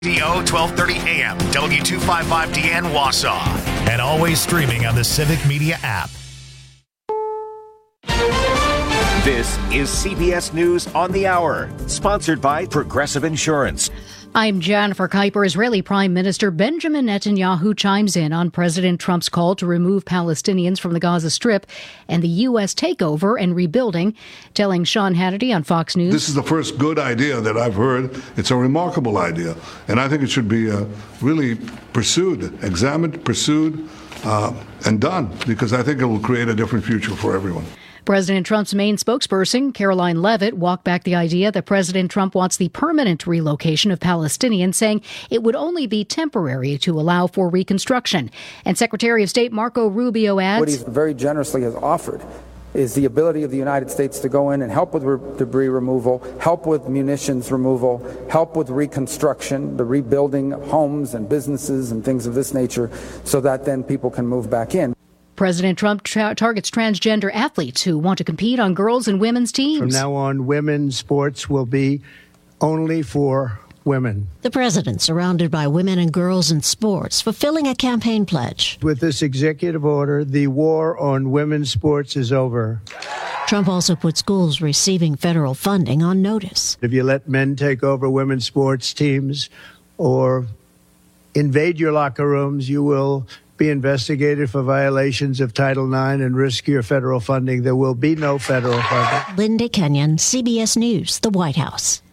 DO 1230 AM, W255DN Wausau, and always streaming on the Civic Media app. This is CBS News on the Hour, sponsored by Progressive Insurance. I'm Jennifer Kuiper. Israeli Prime Minister Benjamin Netanyahu chimes in on President Trump's call to remove Palestinians from the Gaza Strip and the U.S. takeover and rebuilding, telling Sean Hannity on Fox News. This is the first good idea that I've heard. It's a remarkable idea, and I think it should be really pursued, examined, pursued, and done, because I think it will create a different future for everyone. President Trump's main spokesperson, Caroline Leavitt, walked back the idea that President Trump wants the permanent relocation of Palestinians, saying it would only be temporary to allow for reconstruction. And Secretary of State Marco Rubio adds, what he very generously has offered is the ability of the United States to go in and help with debris removal, help with munitions removal, help with reconstruction, the rebuilding homes and businesses and things of this nature, so that then people can move back in. President Trump targets transgender athletes who want to compete on girls' and women's teams. From now on, women's sports will be only for women. The president surrounded by women and girls in sports, fulfilling a campaign pledge. With this executive order, the war on women's sports is over. Trump also put schools receiving federal funding on notice. If you let men take over women's sports teams or invade your locker rooms, you will be investigated for violations of Title IX and risk your federal funding. There will be no federal funding. Linda Kenyon, CBS News, the White House.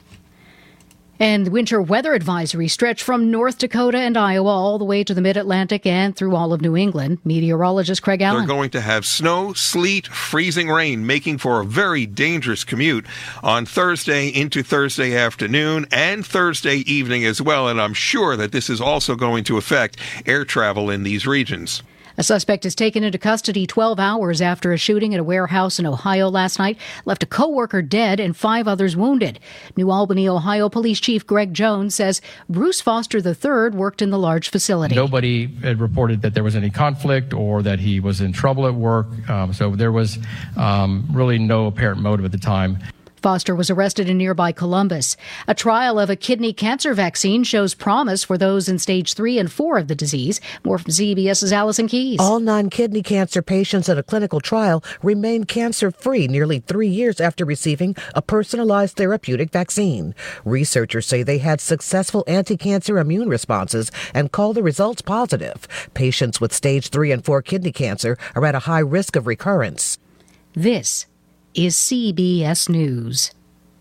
And winter weather advisories stretch from North Dakota and Iowa all the way to the Mid-Atlantic and through all of New England. Meteorologist Craig Allen. They're going to have snow, sleet, freezing rain, making for a very dangerous commute on Thursday into Thursday afternoon and Thursday evening as well. And I'm sure that this is also going to affect air travel in these regions. A suspect is taken into custody 12 hours after a shooting at a warehouse in Ohio last night left a co-worker dead and 5 others wounded. New Albany, Ohio Police Chief Greg Jones says Bruce Foster III worked in the large facility. Nobody had reported that there was any conflict or that he was in trouble at work, so there was really no apparent motive at the time. Foster was arrested in nearby Columbus. A trial of a kidney cancer vaccine shows promise for those in stage 3 and 4 of the disease. More from CBS's Allison Keyes. All non-kidney cancer patients in a clinical trial remain cancer-free nearly 3 years after receiving a personalized therapeutic vaccine. Researchers say they had successful anti-cancer immune responses and call the results positive. Patients with stage 3 and 4 kidney cancer are at a high risk of recurrence. This is CBS News.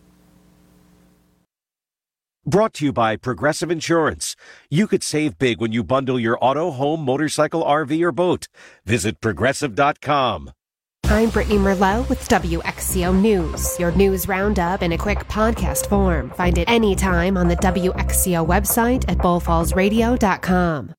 Brought to you by Progressive Insurance. You could save big when you bundle your auto, home, motorcycle, RV, or boat. Visit Progressive.com. I'm Brittany Merlot with WXCO News, your news roundup in a quick podcast form. Find it anytime on the WXCO website at bullfallsradio.com.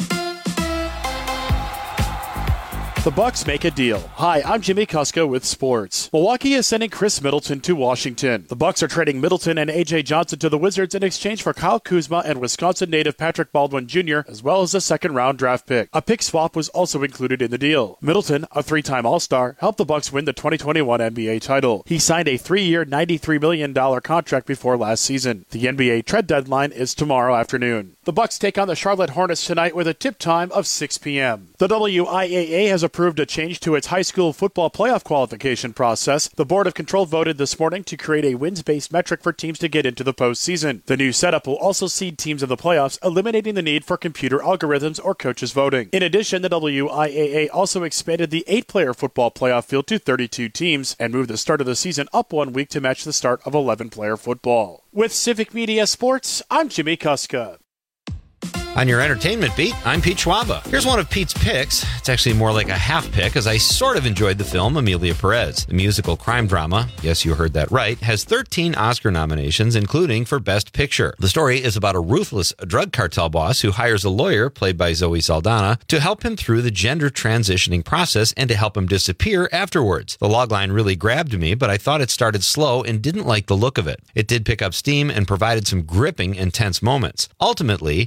The Bucks make a deal. Hi, I'm Jimmy Kuska with sports. Milwaukee is sending Chris Middleton to Washington. The Bucks are trading Middleton and A.J. Johnson to the Wizards in exchange for Kyle Kuzma and Wisconsin native Patrick Baldwin Jr., as well as a second-round draft pick. A pick swap was also included in the deal. Middleton, a 3-time All-Star, helped the Bucks win the 2021 NBA title. He signed a 3-year, $93 million contract before last season. The NBA trade deadline is tomorrow afternoon. The Bucks take on the Charlotte Hornets tonight with a tip time of 6 p.m. The WIAA has approved a change to its high school football playoff qualification process. The Board of Control voted this morning to create a wins-based metric for teams to get into the postseason. The new setup will also seed teams in the playoffs, eliminating the need for computer algorithms or coaches voting. In addition, the WIAA also expanded the 8-player football playoff field to 32 teams and moved the start of the season up 1 week to match the start of 11-player football. With Civic Media Sports, I'm Jimmy Kuska. On your entertainment beat, I'm Pete Schwaba. Here's one of Pete's picks. It's actually more like a half pick, as I sort of enjoyed the film Amelia Perez. The musical crime drama, yes, you heard that right, has 13 Oscar nominations, including for Best Picture. The story is about a ruthless drug cartel boss who hires a lawyer, played by Zoe Saldana, to help him through the gender transitioning process and to help him disappear afterwards. The logline really grabbed me, but I thought it started slow and didn't like the look of it. It did pick up steam and provided some gripping, intense moments. Ultimately, it's a little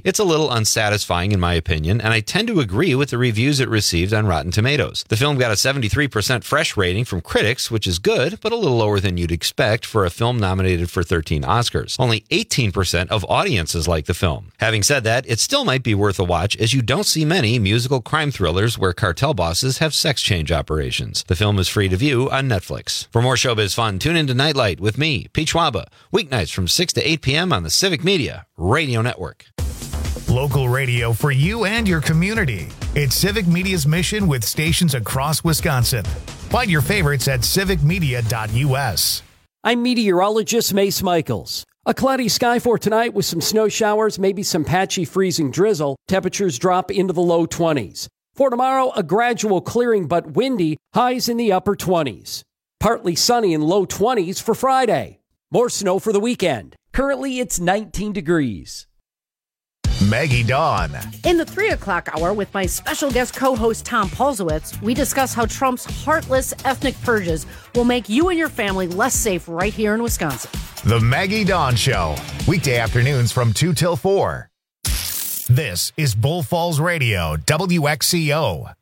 unsatisfying in my opinion, and I tend to agree with the reviews it received on Rotten Tomatoes. The film got a 73% fresh rating from critics, which is good, but a little lower than you'd expect for a film nominated for 13 Oscars. Only 18% of audiences like the film. Having said that, it still might be worth a watch, as you don't see many musical crime thrillers where cartel bosses have sex change operations. The film is free to view on Netflix. For more showbiz fun, tune into Nightlight with me, Pete Schwaba, weeknights from 6 to 8 p.m. on the Civic Media Radio Network. Local radio for you and your community. It's Civic Media's mission with stations across Wisconsin. Find your favorites at civicmedia.us. I'm meteorologist Mace Michaels. A cloudy sky for tonight with some snow showers, maybe some patchy freezing drizzle. Temperatures drop into the low 20s. For tomorrow, a gradual clearing but windy, highs in the upper 20s. Partly sunny and low 20s for Friday. More snow for the weekend. Currently, it's 19 degrees. Maggie Dawn. In the 3 o'clock hour with my special guest co-host Tom Polzowitz, we discuss how Trump's heartless ethnic purges will make you and your family less safe right here in Wisconsin. The Maggie Dawn Show. Weekday afternoons from 2 till 4. This is Bull Falls Radio, WXCO.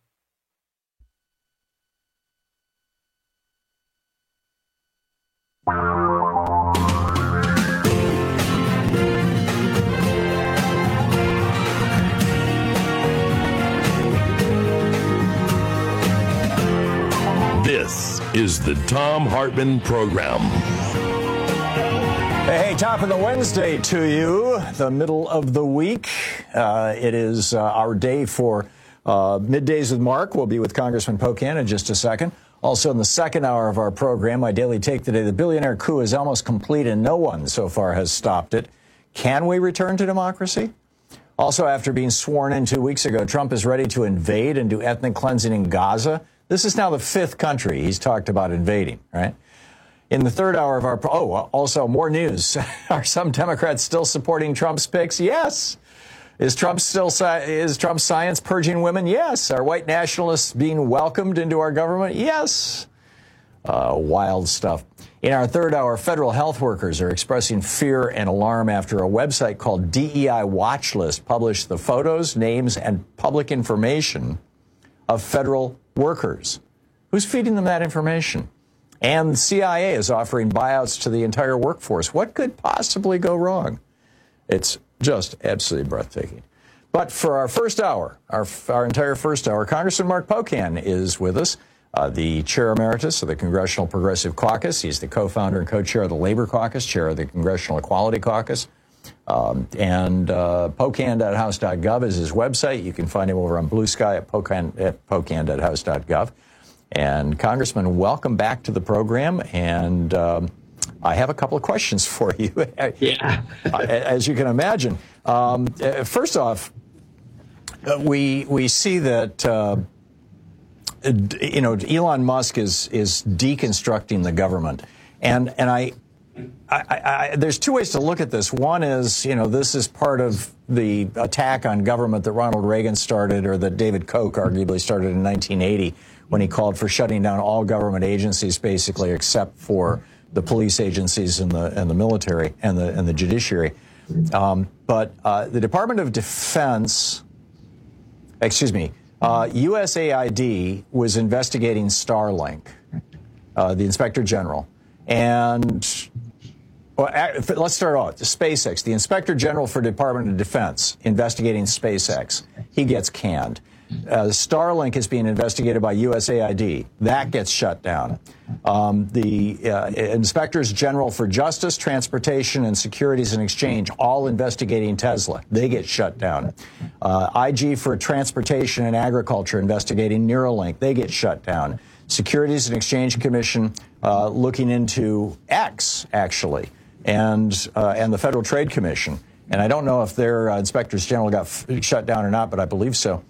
This is the Thom Hartmann Program. Hey, top of the Wednesday to you, the middle of the week. It is our day for Middays with Mark. We'll be with Congressman Pocan in just a second. Also in the second hour of our program, my daily take today, the billionaire coup is almost complete and no one so far has stopped it. Can we return to democracy? Also, after being sworn in 2 weeks ago, Trump is ready to invade and do ethnic cleansing in Gaza. This is now the 5th country he's talked about invading, right? In the third hour of our... also more news. Are some Democrats still supporting Trump's picks? Yes. Is Trump's science purging women? Yes. Are white nationalists being welcomed into our government? Yes. Wild stuff. In our third hour, federal health workers are expressing fear and alarm after a website called DEI Watch List published the photos, names, and public information of federal workers. Who's feeding them that information? And the CIA is offering buyouts to the entire workforce. What could possibly go wrong? It's just absolutely breathtaking. But for our first hour, our entire first hour, Congressman Mark Pocan is with us, the chair emeritus of the Congressional Progressive Caucus. He's the co-founder and co-chair of the Labor Caucus, chair of the Congressional Equality Caucus. Pocan.house.gov is his website. You can find him over on Blue Sky at pocan.house.gov. And Congressman, welcome back to the program. And I have a couple of questions for you. Yeah. As you can imagine. First off, we see that Elon Musk is deconstructing the government, and I there's two ways to look at this. One is, this is part of the attack on government that Ronald Reagan started, or that David Koch arguably started in 1980, when he called for shutting down all government agencies, basically, except for the police agencies and the military and the judiciary. But the Department of Defense, USAID was investigating Starlink, the Inspector General, and let's start off. SpaceX, the Inspector General for Department of Defense, investigating SpaceX. He gets canned. Starlink is being investigated by USAID. That gets shut down. The Inspectors General for Justice, Transportation, and Securities and Exchange, all investigating Tesla. They get shut down. IG for Transportation and Agriculture, investigating Neuralink. They get shut down. Securities and Exchange Commission looking into X, actually, and the Federal Trade Commission. And I don't know if their inspectors general got shut down or not, but I believe so.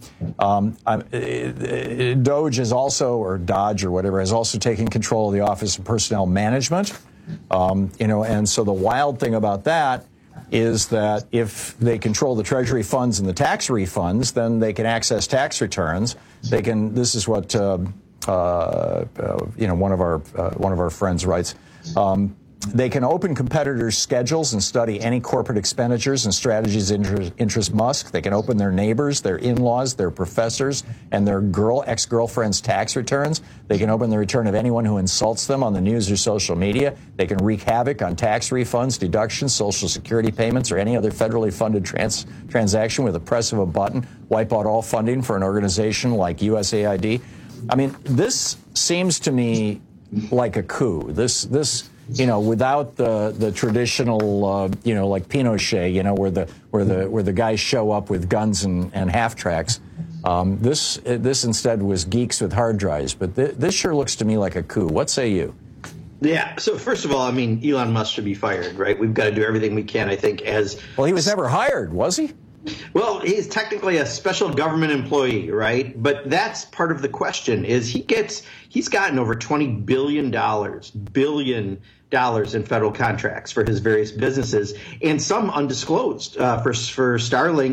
DOGE is also, or Dodge or whatever, has also taken control of the Office of Personnel Management. And so the wild thing about that is that if they control the Treasury funds and the tax refunds, then they can access tax returns. They can. This is what one of our friends writes. They can open competitors' schedules and study any corporate expenditures and strategies interest Musk. They can open their neighbors, their in-laws, their professors, and their ex-girlfriend's tax returns. They can open the return of anyone who insults them on the news or social media. They can wreak havoc on tax refunds, deductions, Social Security payments, or any other federally funded transaction with a press of a button. Wipe out all funding for an organization like USAID. I mean, this seems to me like a coup. This without the traditional, like Pinochet, where the guys show up with guns and half tracks. This instead was geeks with hard drives. But this sure looks to me like a coup. What say you? Yeah. So first of all, I mean, Elon Musk should be fired, right? We've got to do everything we can, I think, well, he was never hired, was he? Well, he's technically a special government employee, right? But that's part of the question is he's gotten over $20 billion in federal contracts for his various businesses, and some undisclosed for Skylink,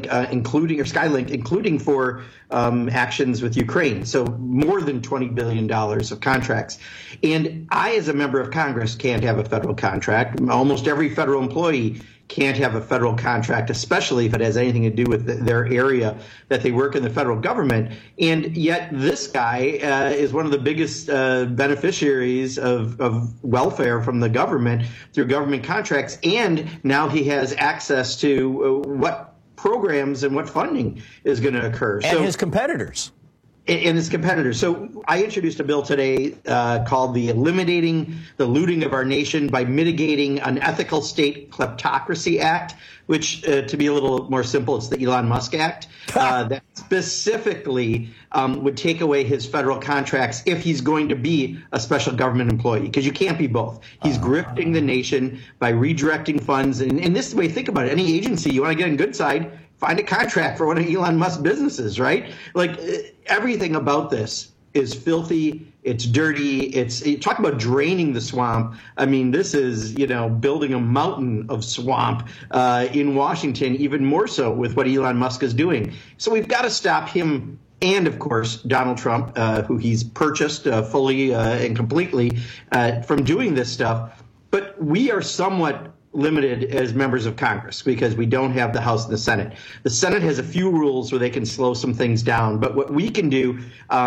including for actions with Ukraine. So more than $20 billion of contracts. And I, as a member of Congress, can't have a federal contract. Almost every federal employee can't have a federal contract, especially if it has anything to do with their area that they work in the federal government. And yet this guy is one of the biggest beneficiaries of welfare from the government through government contracts. And now he has access to what programs and what funding is going to occur. And his competitors. And his competitors. So I introduced a bill today called the Eliminating the Looting of Our Nation by Mitigating Unethical State Kleptocracy Act, which, to be a little more simple, it's the Elon Musk Act, that specifically would take away his federal contracts if he's going to be a special government employee, because you can't be both. He's grifting the nation by redirecting funds. And this is the way, think about it. Any agency, you want to get on good side, find a contract for one of Elon Musk's businesses, right? Like everything about this is filthy. It's dirty. Talk about draining the swamp. I mean, this is, building a mountain of swamp in Washington, even more so with what Elon Musk is doing. So we've got to stop him. And, of course, Donald Trump, who he's purchased fully and completely from doing this stuff. But we are somewhat limited as members of Congress because we don't have the House and the Senate. The Senate has a few rules where they can slow some things down, but what we can do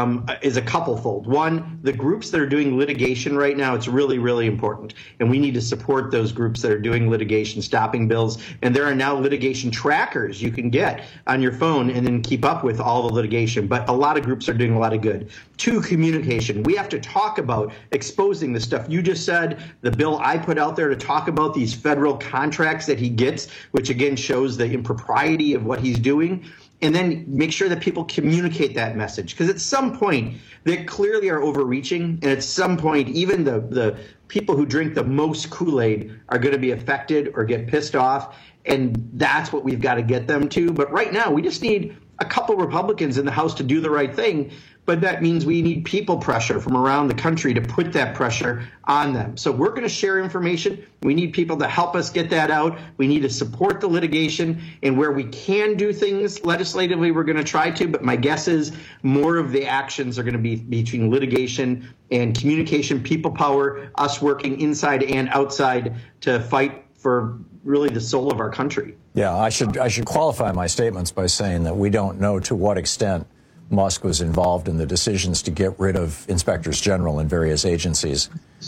is a couple-fold. One, the groups that are doing litigation right now, it's really, really important, and we need to support those groups that are doing litigation, stopping bills, and there are now litigation trackers you can get on your phone and then keep up with all the litigation, but a lot of groups are doing a lot of good. Two, communication. We have to talk about exposing the stuff you just said, the bill I put out there to talk about these federal contracts that he gets, which again shows the impropriety of what he's doing, and then make sure that people communicate that message. Because at some point, they clearly are overreaching, and at some point, even the people who drink the most Kool-Aid are going to be affected or get pissed off, and that's what we've got to get them to. But right now, we just need a couple Republicans in the House to do the right thing. But that means we need people pressure from around the country to put that pressure on them. So we're going to share information. We need people to help us get that out. We need to support the litigation. And where we can do things legislatively, we're going to try to. But my guess is more of the actions are going to be between litigation and communication, people power, us working inside and outside to fight for really the soul of our country. Yeah, I should qualify my statements by saying that we don't know to what extent Musk was involved in the decisions to get rid of inspectors general in various agencies.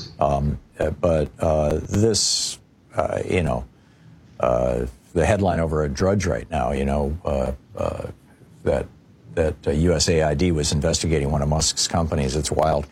But this, the headline over at Drudge right now, that USAID was investigating one of Musk's companies. It's wild.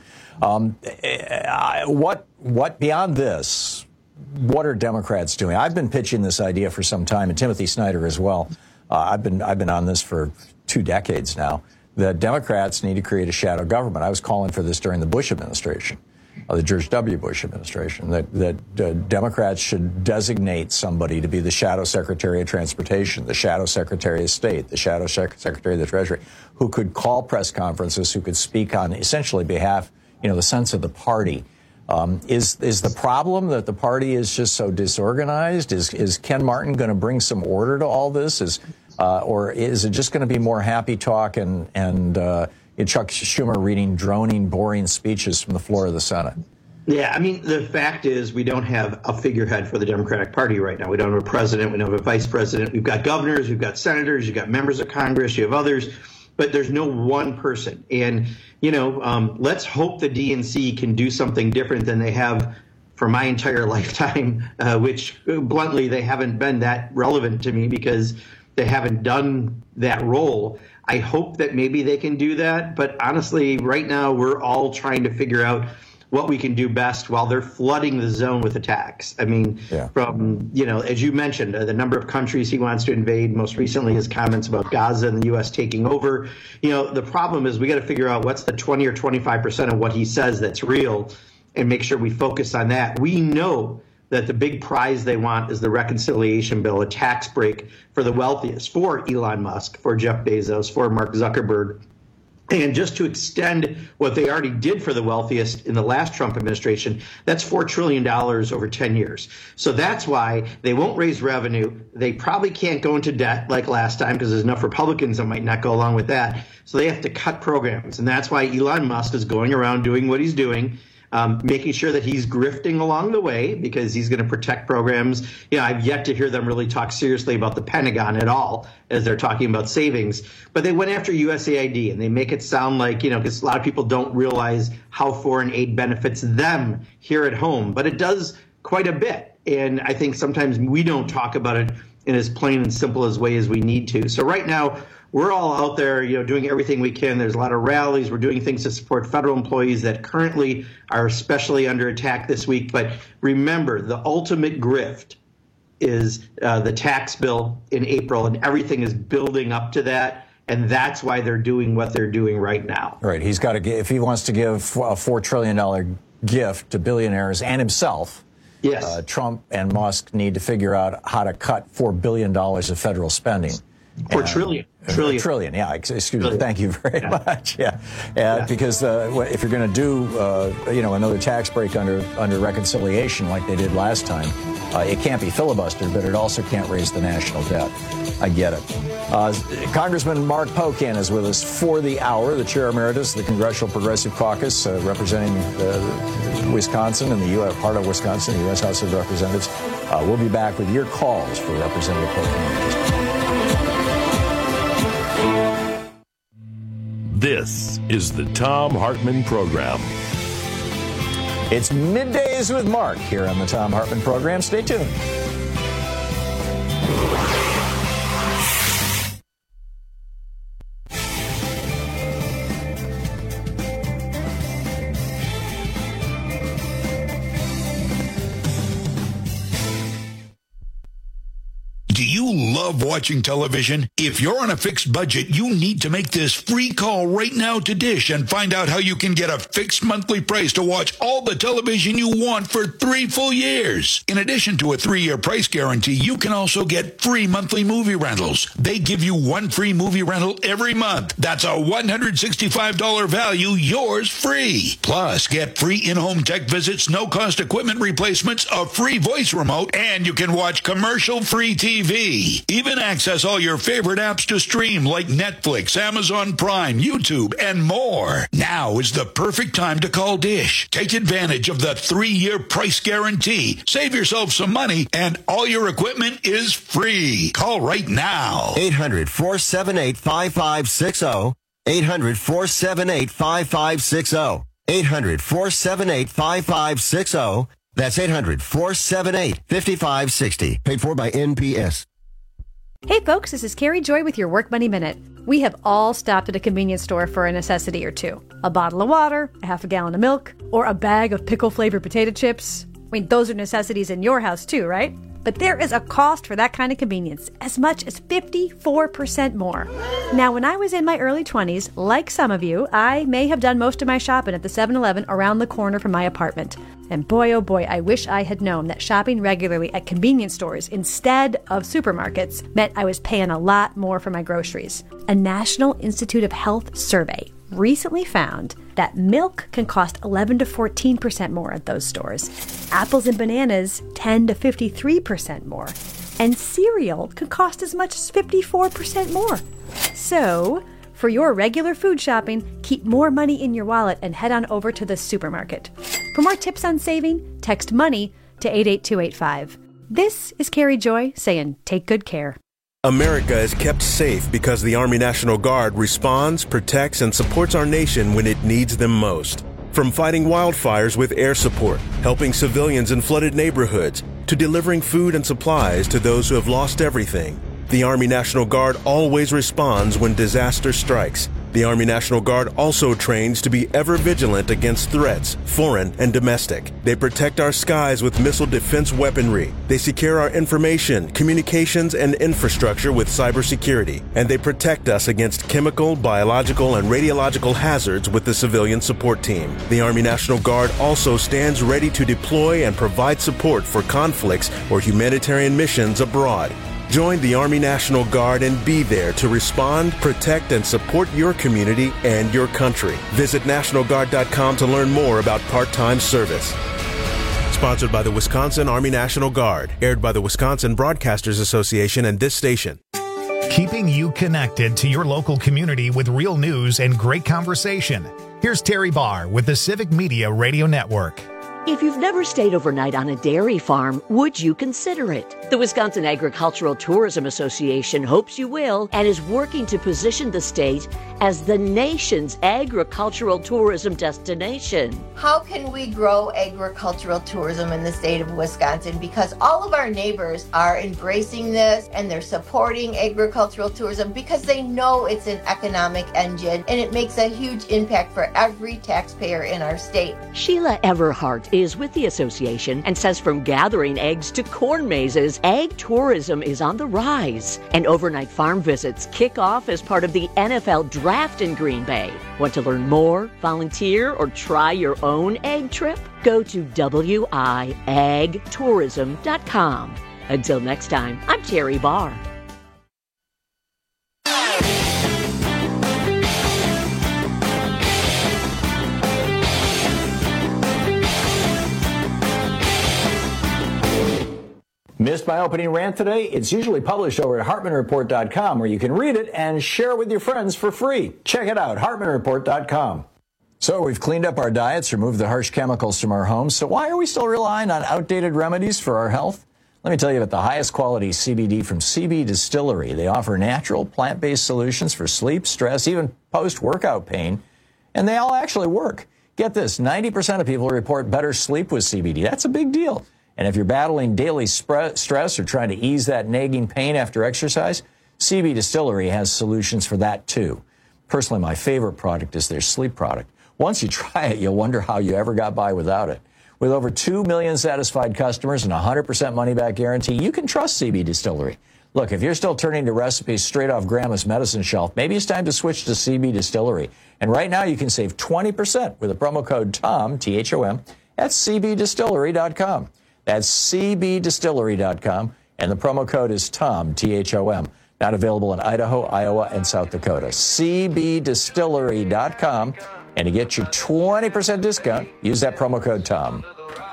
What beyond this, what are Democrats doing? I've been pitching this idea for some time, and Timothy Snyder as well. I've been on this for 2 decades now. That Democrats need to create a shadow government. I was calling for this during the Bush administration, the George W. Bush administration, that Democrats should designate somebody to be the shadow Secretary of Transportation, the shadow Secretary of State, the shadow Secretary of the Treasury, who could call press conferences, who could speak on essentially behalf, the sense of the party. Is the problem that the party is just so disorganized? Is Ken Martin going to bring some order to all this? Or is it just going to be more happy talk and Chuck Schumer reading droning, boring speeches from the floor of the Senate? Yeah, I mean, the fact is we don't have a figurehead for the Democratic Party right now. We don't have a president. We don't have a vice president. We've got governors. We've got senators. You've got members of Congress. You have others. But there's no one person. And, let's hope the DNC can do something different than they have for my entire lifetime, which bluntly, they haven't been that relevant to me because they haven't done that role. I hope that maybe they can do that. But honestly, right now, we're all trying to figure out what we can do best while they're flooding the zone with attacks. I mean, from, as you mentioned, the number of countries he wants to invade, most recently his comments about Gaza and the U.S. taking over. The problem is we got to figure out what's the 20 or 25% of what he says that's real and make sure we focus on that. We know that the big prize they want is the reconciliation bill, a tax break for the wealthiest, for Elon Musk, for Jeff Bezos, for Mark Zuckerberg. And just to extend what they already did for the wealthiest in the last Trump administration, that's $4 trillion over 10 years. So that's why they won't raise revenue. They probably can't go into debt like last time because there's enough Republicans that might not go along with that. So they have to cut programs. And that's why Elon Musk is going around doing what he's doing, making sure that he's grifting along the way because he's going to protect programs. I've yet to hear them really talk seriously about the Pentagon at all as they're talking about savings. But they went after USAID, and they make it sound like, because a lot of people don't realize how foreign aid benefits them here at home. But it does quite a bit. And I think sometimes we don't talk about it in as plain and simple as way as we need to. So right now, we're all out there, doing everything we can. There's a lot of rallies. We're doing things to support federal employees that currently are especially under attack this week. But remember, the ultimate grift is the tax bill in April, and everything is building up to that. And that's why they're doing what they're doing right now. Right. He's got to give, if he wants to give a $4 trillion gift to billionaires and himself. Yes. Trump and Musk need to figure out how to cut $4 billion of federal spending. Trillion. Yeah. Excuse me. Thank you very much. Yeah. Because if you're going to do, another tax break under reconciliation like they did last time, it can't be filibustered, but it also can't raise the national debt. I get it. Congressman Mark Pocan is with us for the hour, the chair emeritus of the Congressional Progressive Caucus, representing Wisconsin and the part of Wisconsin, the U.S. House of Representatives. We'll be back with your calls for Representative Pocan. This is the Thom Hartmann Program. It's Middays with Mark here on the Thom Hartmann Program. Stay tuned. Do you love watching television? If you're on a fixed budget, you need to make this free call right now to Dish and find out how you can get a fixed monthly price to watch all the television you want for 3 full years. In addition to a 3-year price guarantee, you can also get free monthly movie rentals. They give you 1 free movie rental every month. That's a $165 value, yours free. Plus, get free in-home tech visits, no-cost equipment replacements, a free voice remote, and you can watch commercial-free TV. Even access all your favorite apps to stream like Netflix, Amazon Prime, YouTube, and more. Now is the perfect time to call Dish. Take advantage of the 3-year price guarantee. Save yourself some money, and all your equipment is free. Call right now. 800-478-5560. 800-478-5560. 800-478-5560. That's 800-478-5560. Paid for by NPS. Hey folks, this is Carrie Joy with your Work Money Minute. We have all stopped at a convenience store for a necessity or two. A bottle of water, a half a gallon of milk, or a bag of pickle-flavored potato chips. I mean, those are necessities in your house too, right? But there is a cost for that kind of convenience, as much as 54% more. Now, when I was in my early 20s, like some of you, I may have done most of my shopping at the 7-Eleven around the corner from my apartment. And boy, oh boy, I wish I had known that shopping regularly at convenience stores instead of supermarkets meant I was paying a lot more for my groceries. A National Institute of Health survey recently found that milk can cost 11 to 14% more at those stores. Apples and bananas 10 to 53% more. And cereal can cost as much as 54% more. So, for your regular food shopping, keep more money in your wallet and head on over to the supermarket. For more tips on saving, text MONEY to 88285. This is Carrie Joy saying take good care. America is kept safe because the Army National Guard responds, protects, and supports our nation when it needs them most. From fighting wildfires with air support, helping civilians in flooded neighborhoods, to delivering food and supplies to those who have lost everything, the Army National Guard always responds when disaster strikes. The Army National Guard also trains to be ever vigilant against threats, foreign and domestic. They protect our skies with missile defense weaponry. They secure our information, communications, and infrastructure with cybersecurity. And they protect us against chemical, biological, and radiological hazards with the civilian support team. The Army National Guard also stands ready to deploy and provide support for conflicts or humanitarian missions abroad. Join the Army National Guard and be there to respond, protect, and support your community and your country. Visit NationalGuard.com to learn more about part-time service. Sponsored by the Wisconsin Army National Guard. Aired by the Wisconsin Broadcasters Association and this station. Keeping you connected to your local community with real news and great conversation. Here's Terry Barr with the Civic Media Radio Network. If you've never stayed overnight on a dairy farm, would you consider it? The Wisconsin Agricultural Tourism Association hopes you will and is working to position the state as the nation's agricultural tourism destination. How can we grow agricultural tourism in the state of Wisconsin? Because all of our neighbors are embracing this and they're supporting agricultural tourism because they know it's an economic engine and it makes a huge impact for every taxpayer in our state. Sheila Everhart is with the association and says from gathering eggs to corn mazes, ag tourism is on the rise. And overnight farm visits kick off as part of the NFL Draft in Green Bay. Want to learn more, volunteer, or try your own egg trip? Go to wiagtourism.com. Until next time, I'm Terry Barr. Missed my opening rant today? It's usually published over at HartmanReport.com, where you can read it and share it with your friends for free. Check it out, HartmanReport.com. So we've cleaned up our diets, removed the harsh chemicals from our homes. So why are we still relying on outdated remedies for our health? Let me tell you about the highest quality CBD from CB Distillery. They offer natural, plant-based solutions for sleep, stress, even post-workout pain. And they all actually work. Get this, 90% of people report better sleep with CBD. That's a big deal. And if you're battling daily stress or trying to ease that nagging pain after exercise, CB Distillery has solutions for that too. Personally, my favorite product is their sleep product. Once you try it, you'll wonder how you ever got by without it. With over 2 million satisfied customers and a 100% money-back guarantee, you can trust CB Distillery. Look, if you're still turning to recipes straight off Grandma's medicine shelf, maybe it's time to switch to CB Distillery. And right now, you can save 20% with the promo code TOM, T-H-O-M, at cbdistillery.com. That's cbdistillery.com, and the promo code is TOM, T-H-O-M. Not available in Idaho, Iowa, and South Dakota. cbdistillery.com, and to get your 20% discount, use that promo code TOM.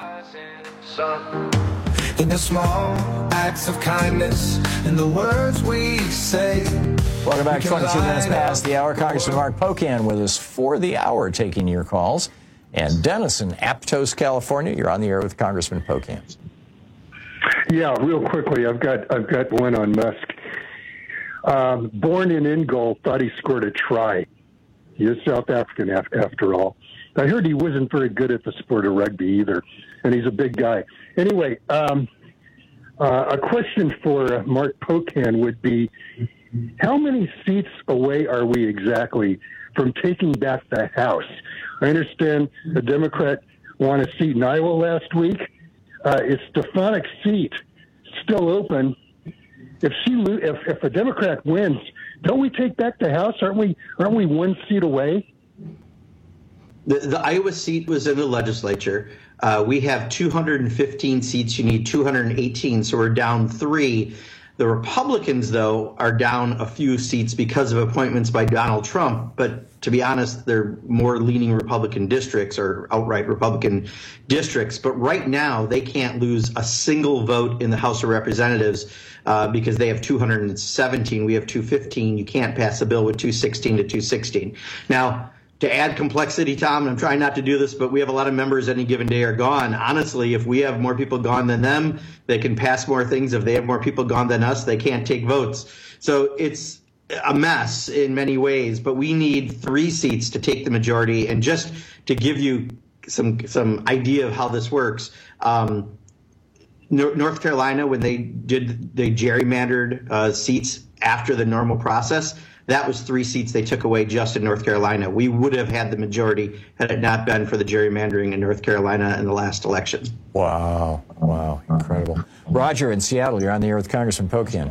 In the small acts of kindness, in the words we say. Welcome back. 22 minutes past the hour. Congressman Mark Pocan with us for the hour, taking your calls. And Dennis in Aptos, California, you're on the air with Congressman Pocan. Yeah, real quickly, I've got one on Musk. Born in Ingol, thought he scored a try. He is South African after all. I heard he wasn't very good at the sport of rugby either, and he's a big guy. Anyway, a question for Mark Pocan would be, how many seats away are we exactly from taking back the House? I understand the Democrat won a seat in Iowa last week. Is Stefanik's seat still open? If a Democrat wins, don't we take back the House? Aren't we 1 seat away? The Iowa seat was in the legislature. We have 215 seats. You need 218, so we're down 3. The Republicans, though, are down a few seats because of appointments by Donald Trump. But to be honest, they're more leaning Republican districts or outright Republican districts. But right now, they can't lose a single vote in the House of Representatives because they have 217. We have 215. You can't pass a bill with 216 to 216. Now, to add complexity, Tom, and I'm trying not to do this, but we have a lot of members any given day are gone. Honestly, if we have more people gone than them, they can pass more things. If they have more people gone than us, they can't take votes. So it's a mess in many ways, but we need 3 seats to take the majority. And just to give you some idea of how this works, North Carolina, when they gerrymandered seats after the normal process, that was 3 seats they took away just in North Carolina. We would have had the majority had it not been for the gerrymandering in North Carolina in the last election. Wow. Incredible. Roger in Seattle, you're on the air with Congressman Pocan.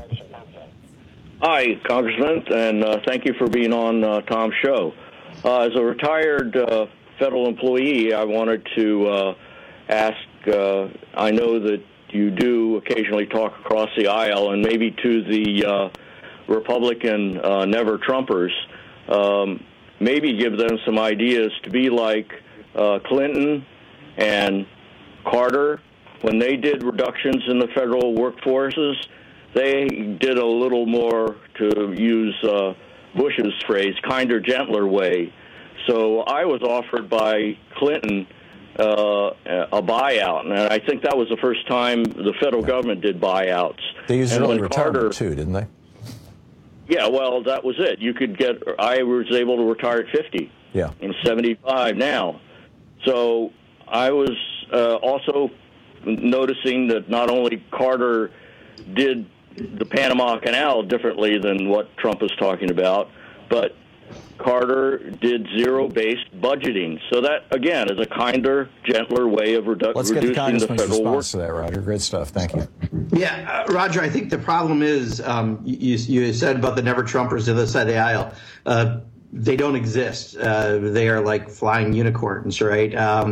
Hi, Congressman, and thank you for being on Tom's show. As a retired federal employee, I wanted to ask, I know that you do occasionally talk across the aisle, and maybe to the Republican never-Trumpers, maybe give them some ideas to be like Clinton and Carter. When they did reductions in the federal workforces, they did a little more, to use Bush's phrase, kinder, gentler way. So I was offered by Clinton a buyout, and I think that was the first time the federal government did buyouts. They used early retirement Carter, too, didn't they? Yeah, well, that was it. I was able to retire at 50. Yeah. I'm 75 now. So I was also noticing that not only Carter did the Panama Canal differently than what Trump is talking about, but Carter did zero-based budgeting. So that, again, is a kinder, gentler way of reducing the federal work. To that, Roger. Great stuff. Thank you. Yeah, Roger, I think the problem is you said about the never-Trumpers to the other side of the aisle. They don't exist. They are like flying unicorns, right?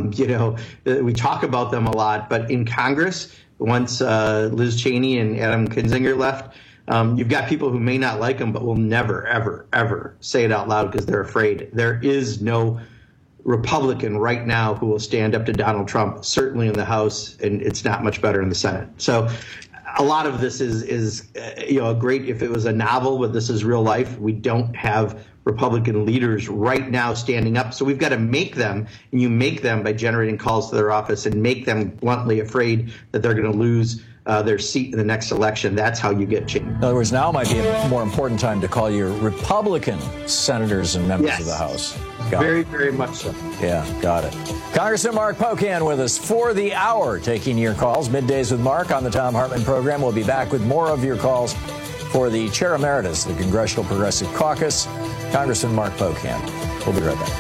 We talk about them a lot, but in Congress, once Liz Cheney and Adam Kinzinger left, you've got people who may not like them, but will never, ever, ever say it out loud because they're afraid. There is no Republican right now who will stand up to Donald Trump, certainly in the House, and it's not much better in the Senate. So a lot of this is great if it was a novel, but this is real life. We don't have Republican leaders right now standing up. So we've got to make them, and you make them by generating calls to their office and make them bluntly afraid that they're going to lose their seat in the next election. That's how you get change. In other words, now might be a more important time to call your Republican senators and members of the House. Very much so. Yeah, got it. Congressman Mark Pocan with us for the hour, taking your calls. Middays with Mark on the Thom Hartmann program. We'll be back with more of your calls for the Chair Emeritus of the Congressional Progressive Caucus, Congressman Mark Pocan. We'll be right back.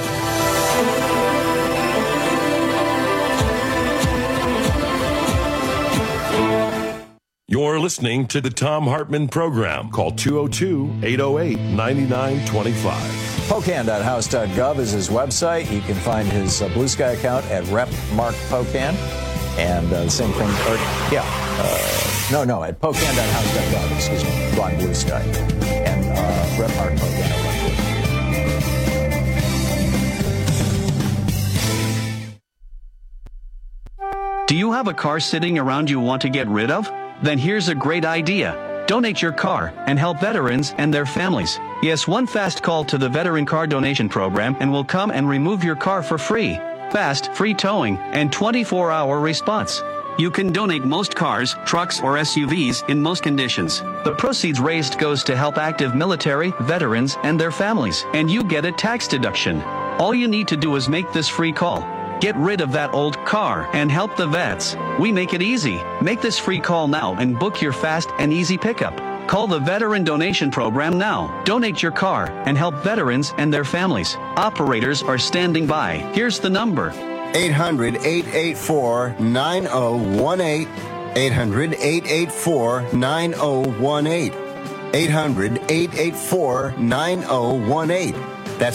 You're listening to the Thom Hartmann program. Call 202-808-9925. Pocan.house.gov is his website. You can find his Blue Sky account at Rep Mark Pocan. And the same thing, at Pocan.house.gov, excuse me, on Blue Sky. And Rep Mark Pocan. Do you have a car sitting around you want to get rid of? Then here's a great idea. Donate your car and help veterans and their families. Yes, one fast call to the Veteran Car Donation Program and we'll come and remove your car for free. Fast, free towing, and 24-hour response. You can donate most cars, trucks, or SUVs in most conditions. The proceeds raised goes to help active military, veterans, and their families, and you get a tax deduction. All you need to do is make this free call. Get rid of that old car and help the vets. We make it easy. Make this free call now and book your fast and easy pickup. Call the Veteran Donation Program now. Donate your car and help veterans and their families. Operators are standing by. Here's the number. 800-884-9018. 800-884-9018. 800-884-9018. That's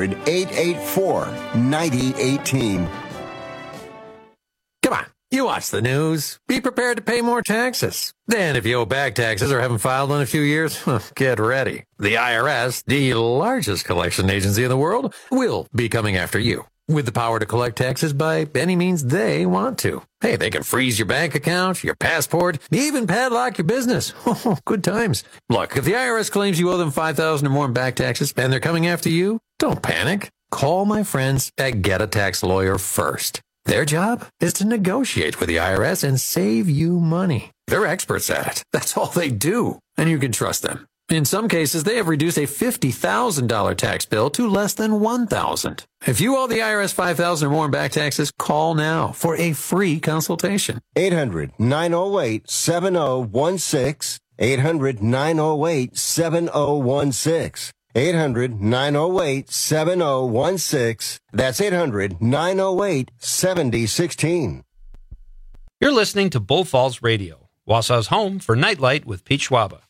800-884-9018. Come on, you watch the news. Be prepared to pay more taxes. Then if you owe back taxes or haven't filed in a few years, get ready. The IRS, the largest collection agency in the world, will be coming after you with the power to collect taxes by any means they want to. Hey, they can freeze your bank account, your passport, even padlock your business. Oh, good times. Look, if the IRS claims you owe them $5,000 or more in back taxes and they're coming after you, don't panic. Call my friends at Get a Tax Lawyer first. Their job is to negotiate with the IRS and save you money. They're experts at it. That's all they do, and you can trust them. In some cases, they have reduced a $50,000 tax bill to less than $1,000. If you owe the IRS $5,000 or more in back taxes, call now for a free consultation. 800-908-7016. 800-908-7016. 800-908-7016. That's 800-908-7016. You're listening to Bull Falls Radio, Wausau's home for Nightlight with Pete Schwaba.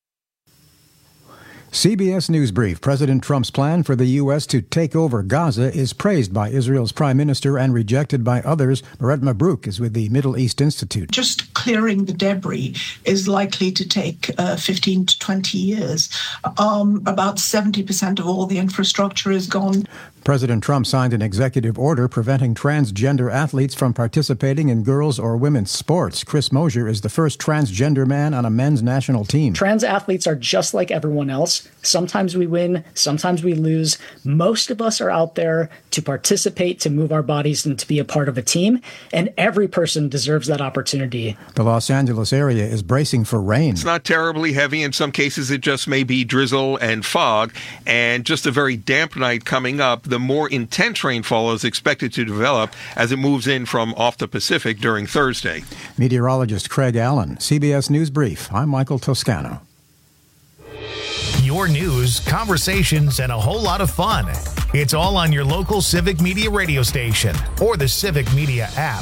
CBS News Brief. President Trump's plan for the U.S. to take over Gaza is praised by Israel's prime minister and rejected by others. Meret Mabrouk is with the Middle East Institute. Just clearing the debris is likely to take 15 to 20 years. About 70% of all the infrastructure is gone. President Trump signed an executive order preventing transgender athletes from participating in girls' or women's sports. Chris Mosier is the first transgender man on a men's national team. Trans athletes are just like everyone else. Sometimes we win, sometimes we lose. Most of us are out there to participate, to move our bodies, and to be a part of a team. And every person deserves that opportunity. The Los Angeles area is bracing for rain. It's not terribly heavy. In some cases, it just may be drizzle and fog. And just a very damp night coming up. The more intense rainfall is expected to develop as it moves in from off the Pacific during Thursday. Meteorologist Craig Allen, CBS News Brief. I'm Michael Toscano. Your news, conversations, and a whole lot of fun. It's all on your local Civic Media radio station or the Civic Media app.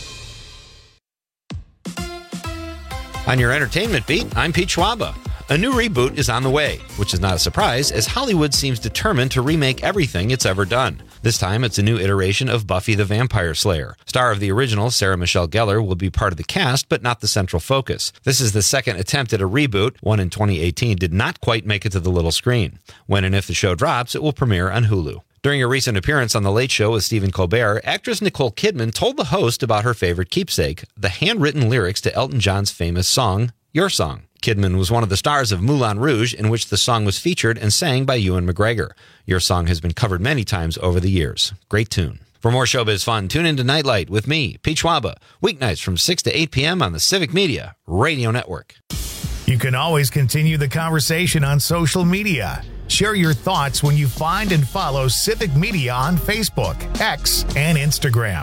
On your entertainment beat, I'm Pete Schwaba. A new reboot is on the way, which is not a surprise, as Hollywood seems determined to remake everything it's ever done. This time, it's a new iteration of Buffy the Vampire Slayer. Star of the original, Sarah Michelle Gellar, will be part of the cast, but not the central focus. This is the second attempt at a reboot. One in 2018 did not quite make it to the little screen. When and if the show drops, it will premiere on Hulu. During a recent appearance on The Late Show with Stephen Colbert, actress Nicole Kidman told the host about her favorite keepsake, the handwritten lyrics to Elton John's famous song, Your Song. Kidman was one of the stars of Moulin Rouge, in which the song was featured and sang by Ewan McGregor. Your Song has been covered many times over the years. Great tune. For more showbiz fun, tune into Nightlight with me, Pete Schwaba, weeknights from 6 to 8 p.m. on the Civic Media Radio Network. You can always continue the conversation on social media. Share your thoughts when you find and follow Civic Media on Facebook, X, and Instagram.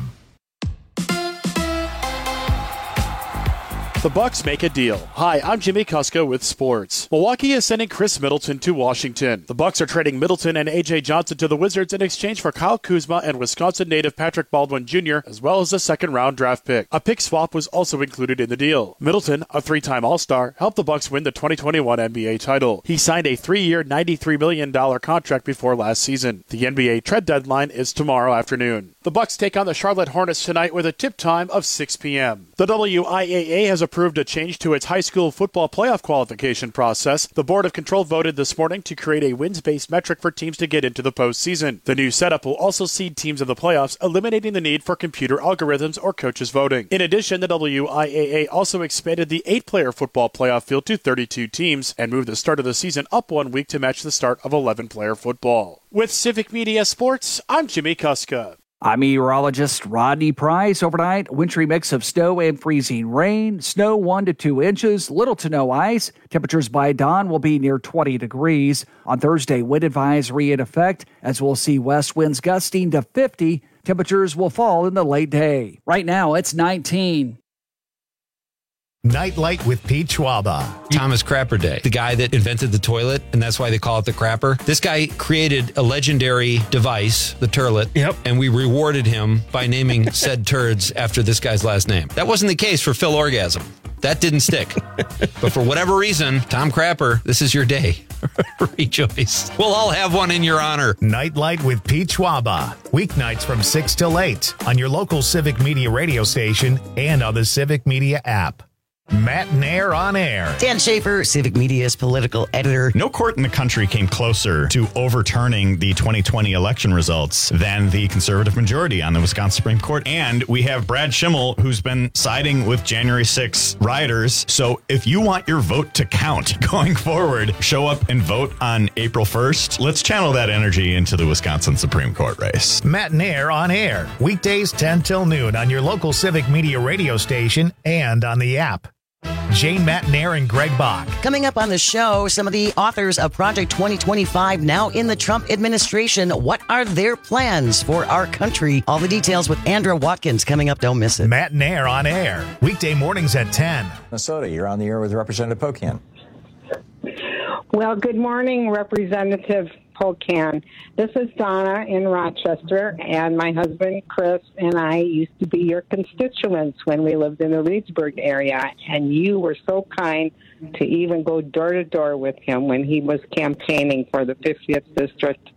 The Bucks make a deal. Hi, I'm Jimmy Kusko with sports. Milwaukee is sending Chris Middleton to Washington. The Bucks are trading Middleton and A.J. Johnson to the Wizards in exchange for Kyle Kuzma and Wisconsin native Patrick Baldwin Jr., as well as a second-round draft pick. A pick swap was also included in the deal. Middleton, a three-time All-Star, helped the Bucks win the 2021 NBA title. He signed a 3-year, $93 million contract before last season. The NBA trade deadline is tomorrow afternoon. The Bucks take on the Charlotte Hornets tonight with a tip time of 6 p.m. The WIAA has approved a change to its high school football playoff qualification process. The Board of Control voted this morning to create a wins-based metric for teams to get into the postseason. The new setup will also seed teams in the playoffs, eliminating the need for computer algorithms or coaches voting. In addition, the WIAA also expanded the 8-player football playoff field to 32 teams and moved the start of the season up 1 week to match the start of 11-player football. With Civic Media Sports, I'm Jimmy Kuska. I'm meteorologist Rodney Price. Overnight, wintry mix of snow and freezing rain. Snow 1 to 2 inches, little to no ice. Temperatures by dawn will be near 20 degrees. On Thursday, wind advisory in effect, as we'll see west winds gusting to 50. Temperatures will fall in the late day. Right now, it's 19. Nightlight with Pete Schwaba. Thomas Crapper Day, the guy that invented the toilet, and that's why they call it the crapper. This guy created a legendary device, the turlet, and we rewarded him by naming said turds after this guy's last name. That wasn't the case for Phil Orgasm. That didn't stick. But for whatever reason, Tom Crapper, this is your day. Rejoice. We'll all have one in your honor. Nightlight with Pete Schwaba. Weeknights from 6 till 8 on your local Civic Media radio station and on the Civic Media app. Matt Nair on air. Dan Schaefer, Civic Media's political editor. No court in the country came closer to overturning the 2020 election results than the conservative majority on the Wisconsin Supreme Court. And we have Brad Schimmel, who's been siding with January 6 rioters. So if you want your vote to count going forward, show up and vote on April 1st. Let's channel that energy into the Wisconsin Supreme Court race. Matt Nair on air. Weekdays 10 till noon on your local Civic Media radio station and on the app. Jane, Matt Nair, and Greg Bach. Coming up on the show, some of the authors of Project 2025 now in the Trump administration. What are their plans for our country? All the details with Andra Watkins coming up. Don't miss it. Matt Nair on air. Weekday mornings at 10. Minnesota, you're on the air with Representative Pocan. Well, good morning, Representative Pocan. This is Donna in Rochester, and my husband, Chris, and I used to be your constituents when we lived in the Reedsburg area, and you were so kind to even go door to door with him when he was campaigning for the 50th District.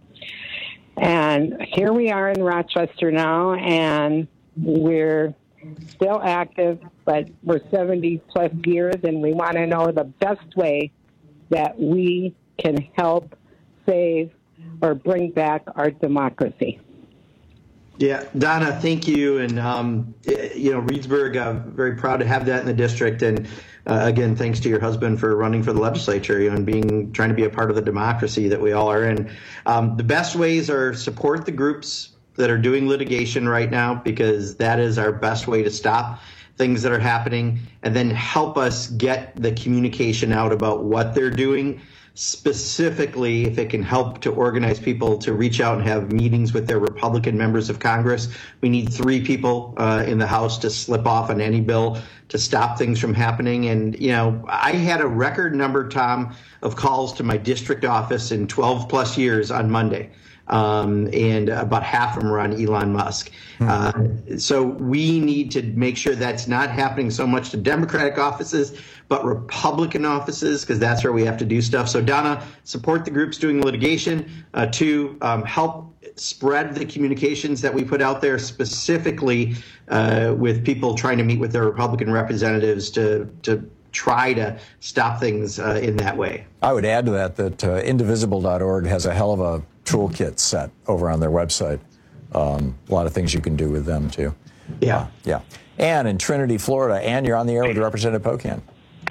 And here we are in Rochester now, and we're still active, but we're 70-plus years, and we want to know the best way that we can help save or bring back our democracy. Yeah, Donna, thank you. And, Reedsburg, very proud to have that in the district. And again, thanks to your husband for running for the legislature, and trying to be a part of the democracy that we all are in. The best ways are support the groups that are doing litigation right now, because that is our best way to stop things that are happening, and then help us get the communication out about what they're doing. Specifically, if it can help to organize people to reach out and have meetings with their Republican members of Congress. We need 3 people in the House to slip off on any bill to stop things from happening. And, I had a record number, Tom, of calls to my district office in 12 plus years on Monday. And about half of them are on Elon Musk. So we need to make sure that's not happening so much to Democratic offices, but Republican offices, because that's where we have to do stuff. So, Donna, support the groups doing litigation. 2, help spread the communications that we put out there, specifically with people trying to meet with their Republican representatives to try to stop things in that way. I would add to that indivisible.org has a hell of a toolkit set over on their website. A lot of things you can do with them, too. Yeah. Yeah. Ann in Trinity, Florida. Ann, you're on the air with Representative Pocan.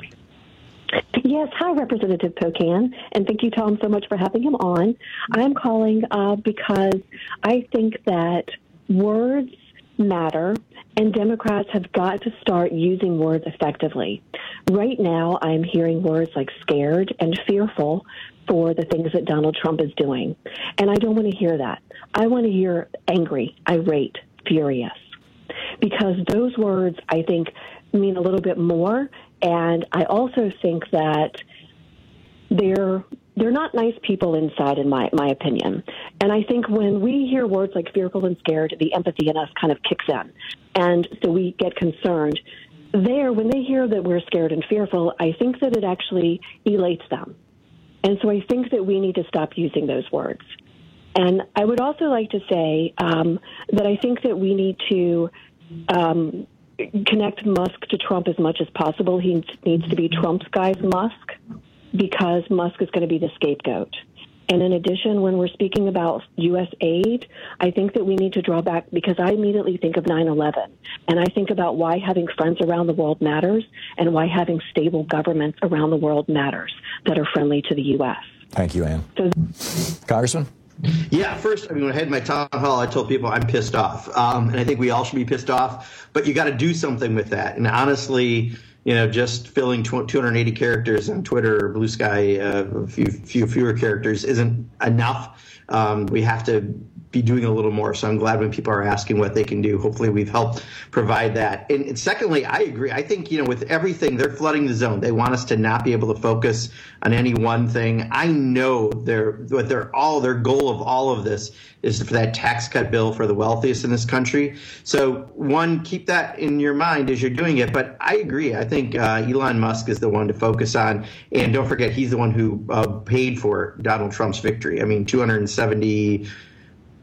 Yes. Hi, Representative Pocan. And thank you, Tom, so much for having him on. I'm calling because I think that words matter, and Democrats have got to start using words effectively. Right now, I'm hearing words like scared and fearful for the things that Donald Trump is doing. And I don't want to hear that. I want to hear angry, irate, furious. Because those words, I think, mean a little bit more. And I also think that they're not nice people inside, in my opinion. And I think when we hear words like fearful and scared, the empathy in us kind of kicks in. And so we get concerned. When they hear that we're scared and fearful, I think that it actually elates them. And so I think that we need to stop using those words. And I would also like to say that I think that we need to connect Musk to Trump as much as possible. He needs to be Trump's guy's Musk, because Musk is going to be the scapegoat. And in addition, when we're speaking about U.S. aid, I think that we need to draw back, because I immediately think of 9/11. And I think about why having friends around the world matters, and why having stable governments around the world matters that are friendly to the U.S. Thank you, Ann. Congressman? Yeah, first, when I had my town hall, I told people I'm pissed off. And I think we all should be pissed off. But you got to do something with that. And honestly, just filling 280 characters on Twitter or Blue Sky, a few fewer characters isn't enough. We have to be doing a little more. So I'm glad when people are asking what they can do. Hopefully we've helped provide that. And secondly, I agree. I think, with everything, they're flooding the zone. They want us to not be able to focus on any one thing. I know their goal of all of this is for that tax cut bill for the wealthiest in this country. So one, keep that in your mind as you're doing it. But I agree. I think Elon Musk is the one to focus on. And don't forget, he's the one who paid for Donald Trump's victory. I mean, $270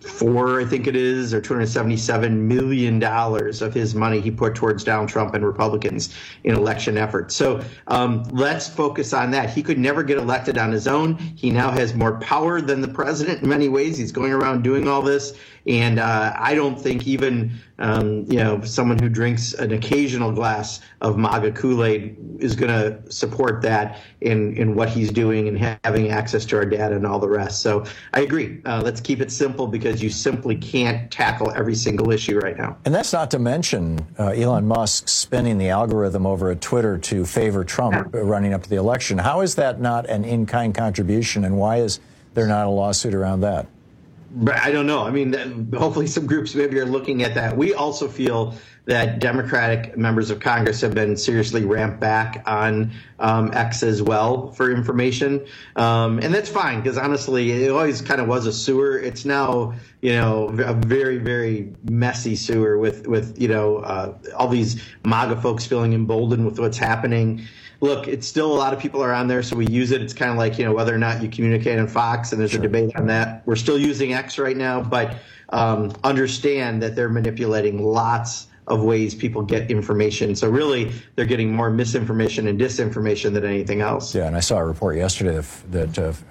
I think it is, or $277 million of his money he put towards Donald Trump and Republicans in election efforts. So let's focus on that. He could never get elected on his own. He now has more power than the president in many ways. He's going around doing all this. And I don't think even, someone who drinks an occasional glass of MAGA Kool-Aid is going to support that in what he's doing and having access to our data and all the rest. So I agree. Let's keep it simple, because you simply can't tackle every single issue right now. And that's not to mention Elon Musk spinning the algorithm over at Twitter to favor Trump running up to the election. How is that not an in-kind contribution, and why is there not a lawsuit around that? I don't know. I mean, hopefully some groups maybe are looking at that. We also feel that Democratic members of Congress have been seriously ramped back on X as well for information. And that's fine, because honestly, it always kind of was a sewer. It's now, a very, very messy sewer with all these MAGA folks feeling emboldened with what's happening. Look, it's still a lot of people are on there, so we use it. It's kind of like, whether or not you communicate on Fox, and there's a debate on that. We're still using X right now, but understand that they're manipulating lots of ways people get information. So really, they're getting more misinformation and disinformation than anything else. Yeah, and I saw a report yesterday that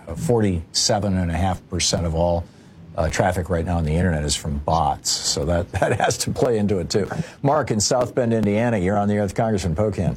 47.5% of all traffic right now on the internet is from bots. So that has to play into it, too. Mark in South Bend, Indiana, you're on the air with Congressman Pocan.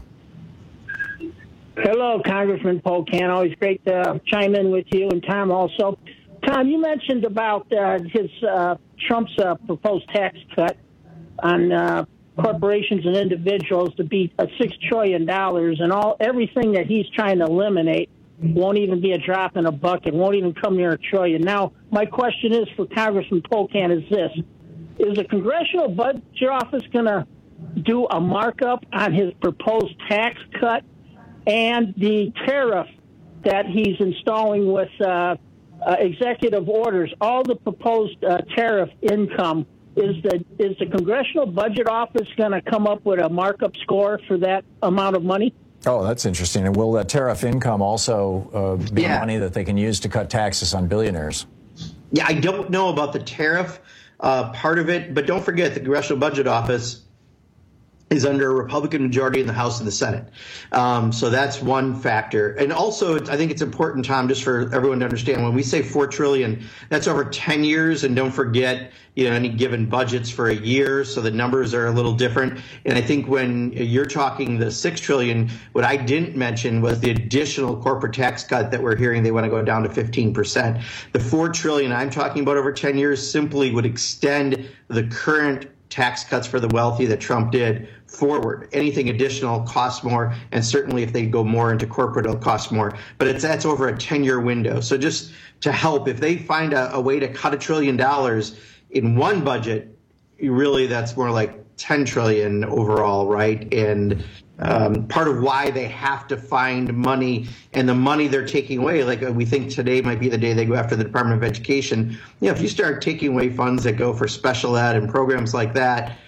Hello, Congressman Pocan. Always great to chime in with you, and Tom also. Tom, you mentioned about Trump's proposed tax cut on corporations and individuals to be $6 trillion, and everything that he's trying to eliminate won't even be a drop in a bucket, won't even come near $1 trillion. Now, my question is for Congressman Pocan is this: is the Congressional Budget Office going to do a markup on his proposed tax cut and the tariff that he's installing with executive orders? All the proposed tariff income, is the Congressional Budget Office going to come up with a markup score for that amount of money? Oh, that's interesting. And will that tariff income also be money that they can use to cut taxes on billionaires? Yeah, I don't know about the tariff part of it, but don't forget the Congressional Budget Office is under a Republican majority in the House and the Senate. So that's one factor. And also, I think it's important, Tom, just for everyone to understand, when we say $4 trillion, that's over 10 years. And don't forget, any given budgets for a year. So the numbers are a little different. And I think when you're talking the $6 trillion, what I didn't mention was the additional corporate tax cut that we're hearing they want to go down to 15%. The $4 trillion I'm talking about over 10 years simply would extend the current tax cuts for the wealthy that Trump did forward. Anything additional costs more, and certainly if they go more into corporate, it'll cost more. But that's over a 10-year window. So just to help, if they find a way to cut $1 trillion in one budget, really that's more like $10 trillion overall, right? And part of why they have to find money, and the money they're taking away, like we think today might be the day they go after the Department of Education. If you start taking away funds that go for special ed and programs like that,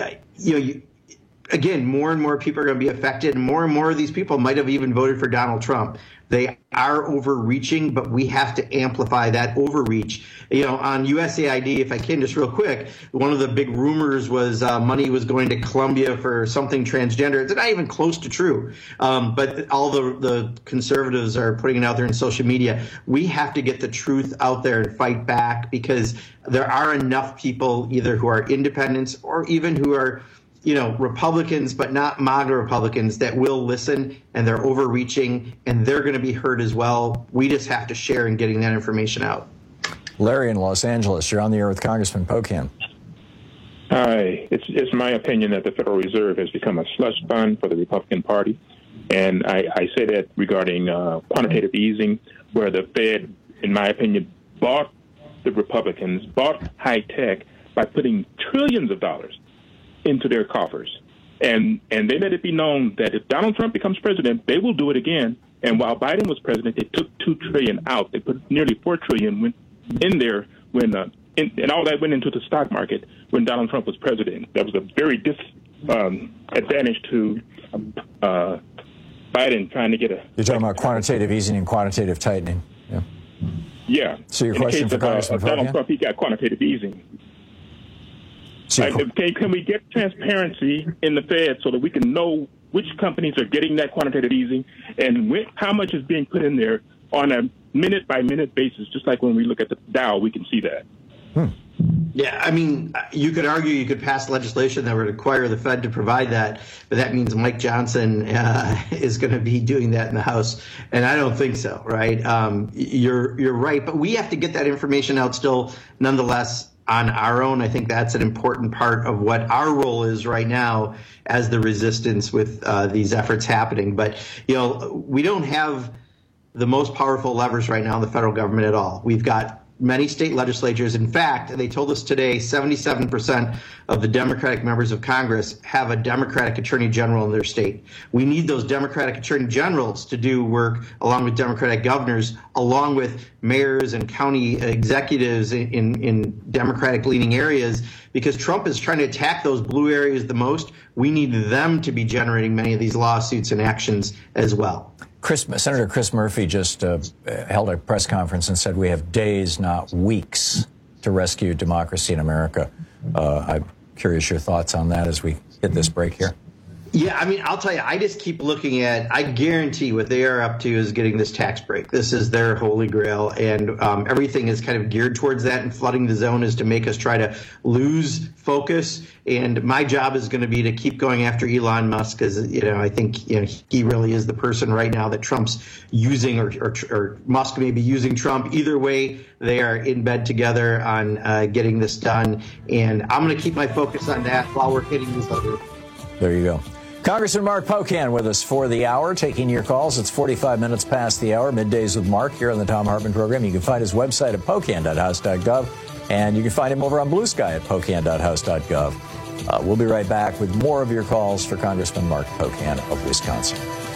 again, more and more people are going to be affected, and more of these people might have even voted for Donald Trump. They are overreaching, but we have to amplify that overreach. On USAID, if I can, just real quick, one of the big rumors was money was going to Colombia for something transgender. It's not even close to true. But all the conservatives are putting it out there in social media. We have to get the truth out there and fight back, because there are enough people either who are independents or even who are Republicans, but not MAGA Republicans, that will listen, and they're overreaching, and they're going to be heard as well. We just have to share in getting that information out. Larry in Los Angeles, you're on the air with Congressman Pocan. Hi. It's my opinion that the Federal Reserve has become a slush fund for the Republican Party. And I say that regarding quantitative easing, where the Fed, in my opinion, bought the Republicans, bought high tech by putting trillions of dollars into their coffers. And they let it be known that if Donald Trump becomes president, they will do it again. And while Biden was president, they took $2 trillion out. They put nearly $4 trillion in there when and all that went into the stock market when Donald Trump was president. That was a very disadvantage to Biden trying to get a... You're talking about quantitative easing and quantitative tightening. Yeah. Yeah. So your question for Congressman Donald Trump, he got quantitative easing. Can we get transparency in the Fed so that we can know which companies are getting that quantitative easing and how much is being put in there on a minute-by-minute basis? Just like when we look at the Dow, we can see that. Yeah, I mean, you could argue you could pass legislation that would require the Fed to provide that, but that means Mike Johnson is going to be doing that in the House, and I don't think so, right? You're right, but we have to get that information out still, nonetheless, on our own. I think that's an important part of what our role is right now as the resistance with these efforts happening. But, we don't have the most powerful levers right now in the federal government at all. We've got many state legislatures. In fact, they told us today 77% of the Democratic members of Congress have a Democratic attorney general in their state. We need those Democratic attorney generals to do work along with Democratic governors, along with mayors and county executives in Democratic leaning areas, because Trump is trying to attack those blue areas the most. We need them to be generating many of these lawsuits and actions as well. Senator Chris Murphy just held a press conference and said we have days, not weeks, to rescue democracy in America. I'm curious your thoughts on that as we hit this break here. Yeah, I mean, I'll tell you, I just keep looking at, I guarantee what they are up to is getting this tax break. This is their holy grail, and everything is kind of geared towards that, and flooding the zone is to make us try to lose focus. And my job is going to be to keep going after Elon Musk, because, I think, he really is the person right now that Trump's using, or Musk may be using Trump. Either way, they are in bed together on getting this done. And I'm going to keep my focus on that while we're hitting these other. There you go. Congressman Mark Pocan with us for the hour, taking your calls. It's 45 minutes past the hour, Middays with Mark here on the Thom Hartmann program. You can find his website at pocan.house.gov, and you can find him over on Blue Sky at pocan.house.gov. We'll be right back with more of your calls for Congressman Mark Pocan of Wisconsin.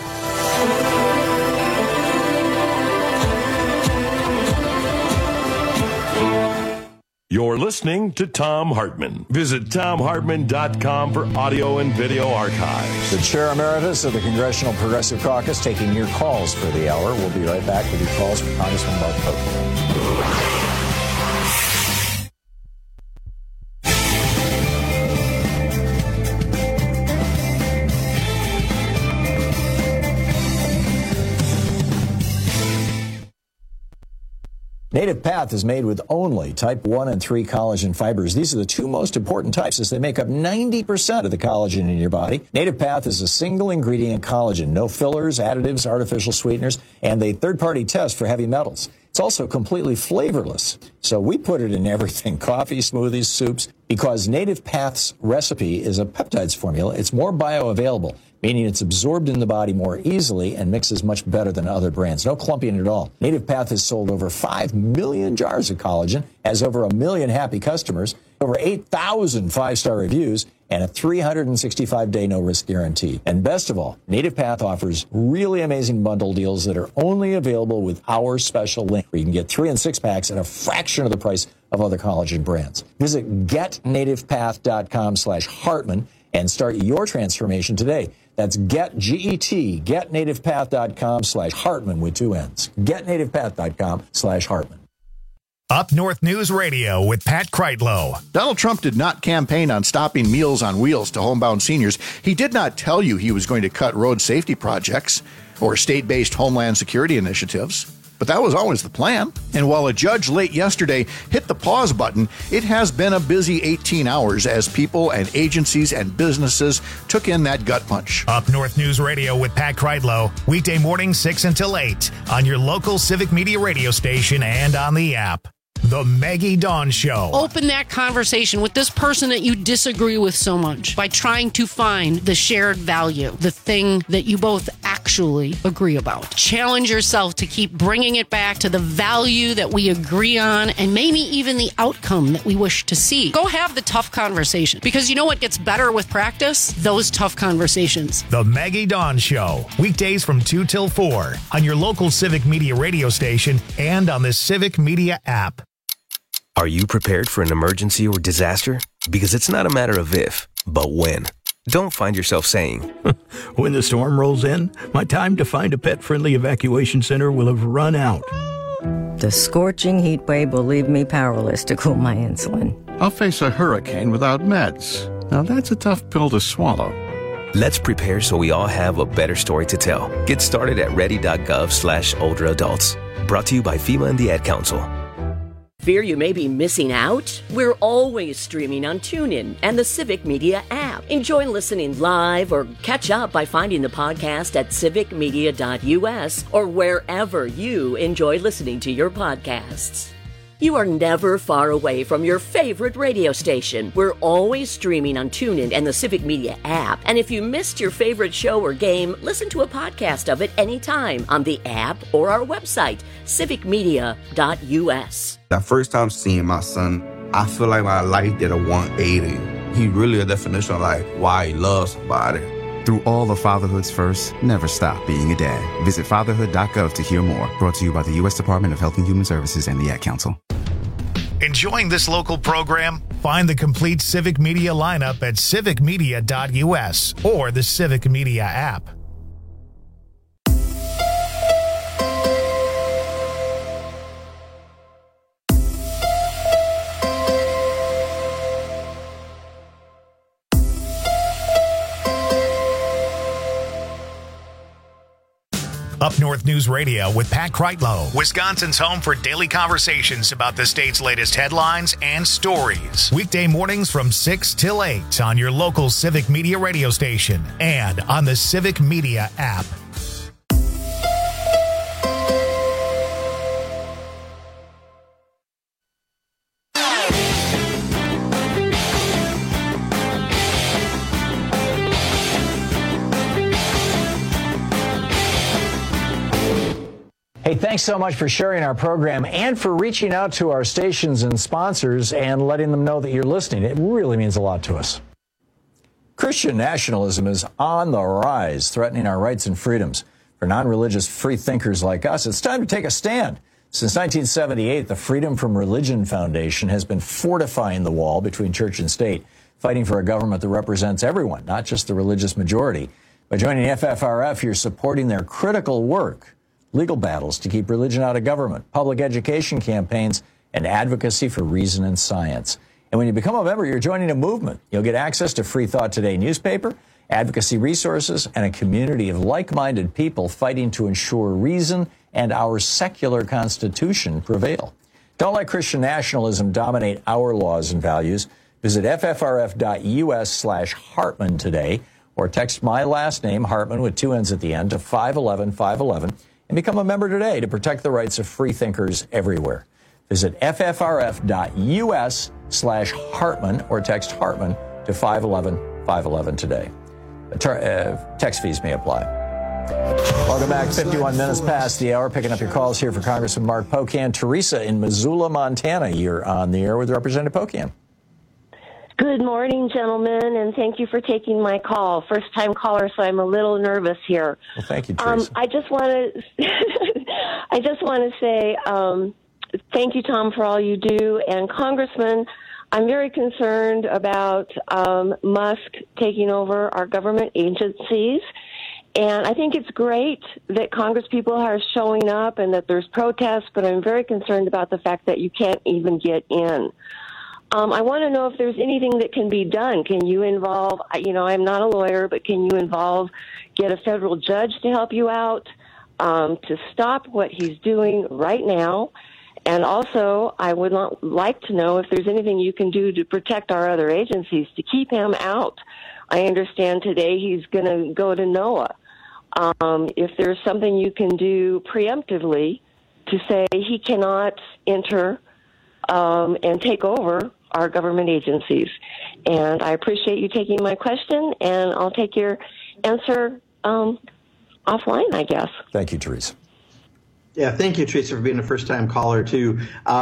You're listening to Thom Hartmann. Visit ThomHartmann.com for audio and video archives. The Chair Emeritus of the Congressional Progressive Caucus taking your calls for the hour. We'll be right back with your calls for Congressman Mark Pocan. Native Path is made with only type 1 and 3 collagen fibers. These are the two most important types, as they make up 90% of the collagen in your body. Native Path is a single ingredient collagen, no fillers, additives, artificial sweeteners, and a third-party test for heavy metals. It's also completely flavorless. So we put it in everything, coffee, smoothies, soups, because Native Path's recipe is a peptides formula. It's more bioavailable, meaning it's absorbed in the body more easily and mixes much better than other brands. No clumping at all. Native Path has sold over 5 million jars of collagen, has over 1 million happy customers, over 8,000 five-star reviews, and a 365-day no-risk guarantee. And best of all, Native Path offers really amazing bundle deals that are only available with our special link, where you can get 3 and 6 packs at a fraction of the price of other collagen brands. Visit getnativepath.com/Hartmann and start your transformation today. That's getnativepath.com/Hartmann with 2 N's. Getnativepath.com/Hartmann. Up North News Radio with Pat Kreitlow. Donald Trump did not campaign on stopping Meals on Wheels to homebound seniors. He did not tell you he was going to cut road safety projects or state-based homeland security initiatives. But that was always the plan. And while a judge late yesterday hit the pause button, it has been a busy 18 hours as people and agencies and businesses took in that gut punch. Up North News Radio with Pat Kreitlow, weekday morning 6 until 8 on your local Civic Media radio station and on the app. The Maggie Dawn Show. Open that conversation with this person that you disagree with so much by trying to find the shared value, the thing that you both actually agree about. Challenge yourself to keep bringing it back to the value that we agree on, and maybe even the outcome that we wish to see. Go have the tough conversation, because you know what gets better with practice? Those tough conversations. The Maggie Dawn Show. Weekdays from 2 till 4 on your local Civic Media radio station and on the Civic Media app. Are you prepared for an emergency or disaster? Because it's not a matter of if, but when. Don't find yourself saying, when the storm rolls in, my time to find a pet-friendly evacuation center will have run out. The scorching heat wave will leave me powerless to cool my insulin. I'll face a hurricane without meds. Now that's a tough pill to swallow. Let's prepare so we all have a better story to tell. Get started at ready.gov/older adults. Brought to you by FEMA and the Ad Council. Fear you may be missing out? We're always streaming on TuneIn and the Civic Media app. Enjoy listening live or catch up by finding the podcast at civicmedia.us or wherever you enjoy listening to your podcasts. You are never far away from your favorite radio station. We're always streaming on TuneIn and the Civic Media app. And if you missed your favorite show or game, listen to a podcast of it anytime on the app or our website, civicmedia.us. That first time seeing my son, I feel like my life did a 180. He really a definition of like why he loves somebody. Through all of fatherhood's first, never stop being a dad. Visit fatherhood.gov to hear more. Brought to you by the U.S. Department of Health and Human Services and the Ad Council. Enjoying this local program? Find the complete Civic Media lineup at civicmedia.us or the Civic Media app. Up North News Radio with Pat Kreitlow, Wisconsin's home for daily conversations about the state's latest headlines and stories. Weekday mornings from 6 till 8 on your local Civic Media radio station and on the Civic Media app. Hey, thanks so much for sharing our program and for reaching out to our stations and sponsors and letting them know that you're listening. It really means a lot to us. Christian nationalism is on the rise, threatening our rights and freedoms. For non-religious free thinkers like us, it's time to take a stand. Since 1978, the Freedom from Religion Foundation has been fortifying the wall between church and state, fighting for a government that represents everyone, not just the religious majority. By joining FFRF, you're supporting their critical work. Legal battles to keep religion out of government, public education campaigns, and advocacy for reason and science. And when you become a member, you're joining a movement. You'll get access to Free Thought Today newspaper, advocacy resources, and a community of like-minded people fighting to ensure reason and our secular Constitution prevail. Don't let Christian nationalism dominate our laws and values. Visit ffrf.us/Hartman today, or text my last name, Hartman, with 2 N's at the end, to 511-511. And become a member today to protect the rights of free thinkers everywhere. Visit ffrf.us/Hartman or text Hartman to 511-511 today. Text fees may apply. Welcome back. 51 minutes past the hour. Picking up your calls here for Congressman Mark Pocan. Teresa in Missoula, Montana. You're on the air with Representative Pocan. Good morning, gentlemen, and thank you for taking my call. First-time caller, so I'm a little nervous here. Well, thank you, Teresa. I just want to say thank you, Tom, for all you do. And Congressman, I'm very concerned about Musk taking over our government agencies. And I think it's great that Congress people are showing up and that there's protests, but I'm very concerned about the fact that you can't even get in. I want to know if there's anything that can be done. Can you involve, I'm not a lawyer, but can you get a federal judge to help you out to stop what he's doing right now? And also, I would like to know if there's anything you can do to protect our other agencies to keep him out. I understand today he's going to go to NOAA. If there's something you can do preemptively to say he cannot enter and take over our government agencies. And I appreciate you taking my question, and I'll take your answer offline, I guess. Thank you, Teresa. Yeah, thank you, Teresa, for being a first-time caller, too.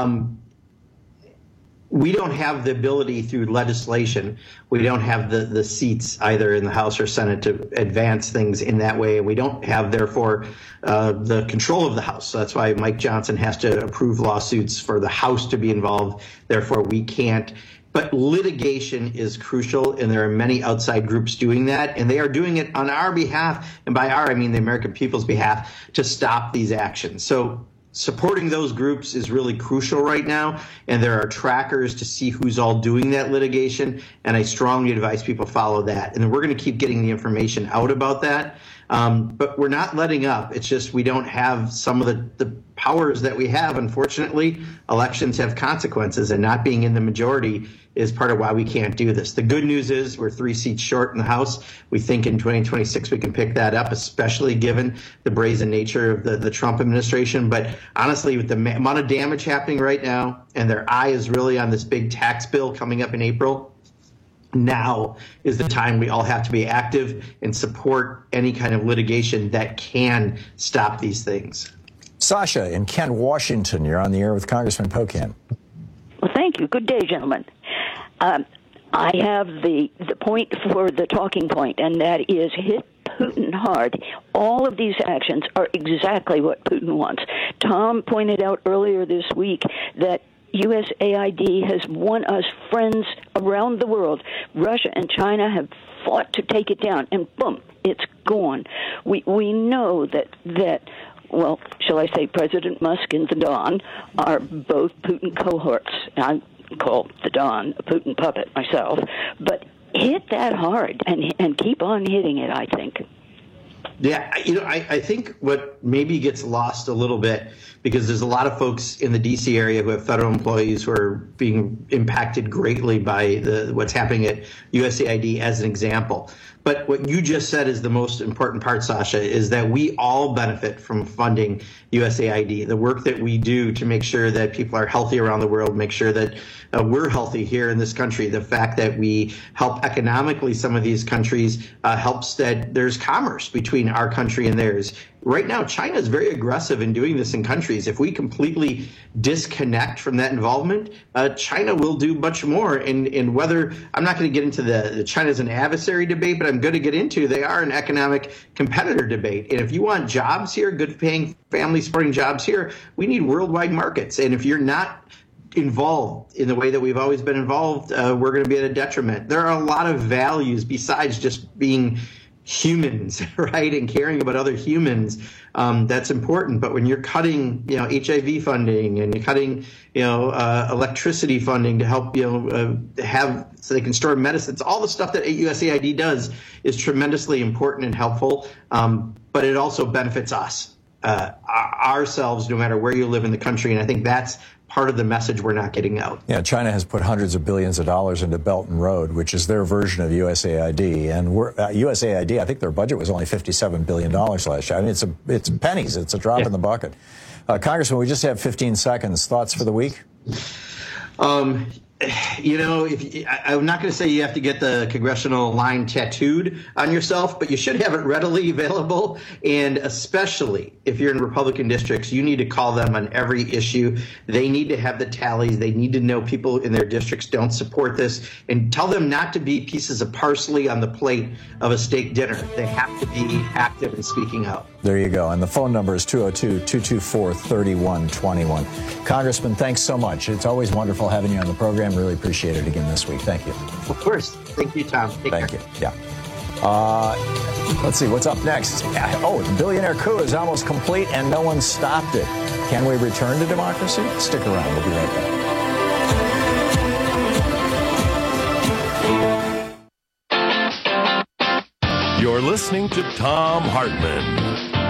We don't have the ability through legislation. We don't have the seats either in the House or Senate to advance things in that way. We don't have, therefore, the control of the House. So that's why Mike Johnson has to approve lawsuits for the House to be involved. Therefore, we can't. But litigation is crucial, and there are many outside groups doing that, and they are doing it on our behalf, and by our, I mean the American people's behalf, to stop these actions. So supporting those groups is really crucial right now, and there are trackers to see who's all doing that litigation, and I strongly advise people follow that. And we're going to keep getting the information out about that, but we're not letting up. It's just we don't have some of the powers that we have. Unfortunately, elections have consequences, and not being in the majority is part of why we can't do this. The good news is we're 3 seats short in the House. We think in 2026 we can pick that up, especially given the brazen nature of the Trump administration. But honestly, with the amount of damage happening right now, and their eye is really on this big tax bill coming up in April, now is the time we all have to be active and support any kind of litigation that can stop these things. Sasha in Kent, Washington, you're on the air with Congressman Pocan. Well, thank you. Good day, gentlemen. I have the point for the talking point, and that is hit Putin hard. All of these actions are exactly what Putin wants. Tom pointed out earlier this week that USAID has won us friends around the world. Russia and China have fought to take it down, and boom, it's gone. We know that well, shall I say President Musk and the Don are both Putin cohorts. I call the Don a Putin puppet myself. But hit that hard and keep on hitting it, I think. Yeah, I think what maybe gets lost a little bit, because there's a lot of folks in the D.C. area who have federal employees who are being impacted greatly by what's happening at USAID as an example. But what you just said is the most important part, Sasha, is that we all benefit from funding USAID. The work that we do to make sure that people are healthy around the world, make sure that we're healthy here in this country. The fact that we help economically some of these countries helps that there's commerce between our country and theirs. Right now, China is very aggressive in doing this in countries. If we completely disconnect from that involvement, China will do much more. And whether I'm not going to get into the China's an adversary debate, but I'm going to get into they are an economic competitor debate. And if you want jobs here, good paying, family supporting jobs here, we need worldwide markets. And if you're not involved in the way that we've always been involved, we're going to be at a detriment. There are a lot of values besides just being humans, right, and caring about other humans, that's important. But when you're cutting, HIV funding, and you're cutting, electricity funding to help, have so they can store medicines, all the stuff that USAID does is tremendously important and helpful. But it also benefits us, ourselves, no matter where you live in the country. And I think that's part of the message we're not getting out. Yeah, China has put hundreds of billions of dollars into Belt and Road, which is their version of USAID. And USAID, I think their budget was only $57 billion last year. I mean, it's pennies. It's a drop in the bucket. Congressman, we just have 15 seconds. Thoughts for the week? I'm not going to say you have to get the congressional line tattooed on yourself, but you should have it readily available. And especially if you're in Republican districts, you need to call them on every issue. They need to have the tallies. They need to know people in their districts don't support this, and tell them not to be pieces of parsley on the plate of a steak dinner. They have to be active and speaking out. There you go. And the phone number is 202-224-3121. Congressman, thanks so much. It's always wonderful having you on the program. Really appreciate it again this week. Thank you. Of course. Thank you, Tom. Thank you. Yeah. Let's see what's up next. The billionaire coup is almost complete and no one stopped it. Can we return to democracy? Stick around. We'll be right back. You're listening to Thom Hartmann.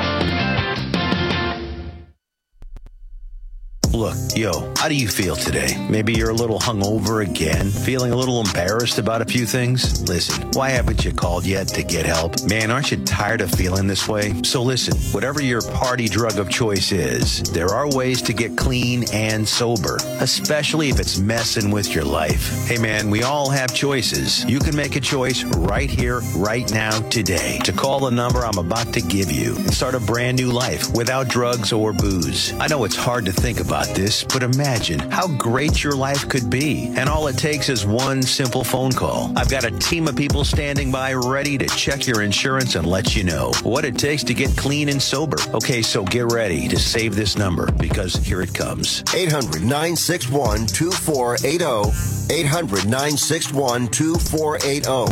Look, how do you feel today? Maybe you're a little hungover again, feeling a little embarrassed about a few things? Listen, why haven't you called yet to get help? Man, aren't you tired of feeling this way? So listen, whatever your party drug of choice is, there are ways to get clean and sober, especially if it's messing with your life. Hey man, we all have choices. You can make a choice right here, right now, today, to call the number I'm about to give you and start a brand new life without drugs or booze. I know it's hard to think about this, but imagine how great your life could be. And all it takes is one simple phone call. I've got a team of people standing by ready to check your insurance and let you know what it takes to get clean and sober. Okay, so get ready to save this number, because here it comes. 800-961-2480. 800-961-2480.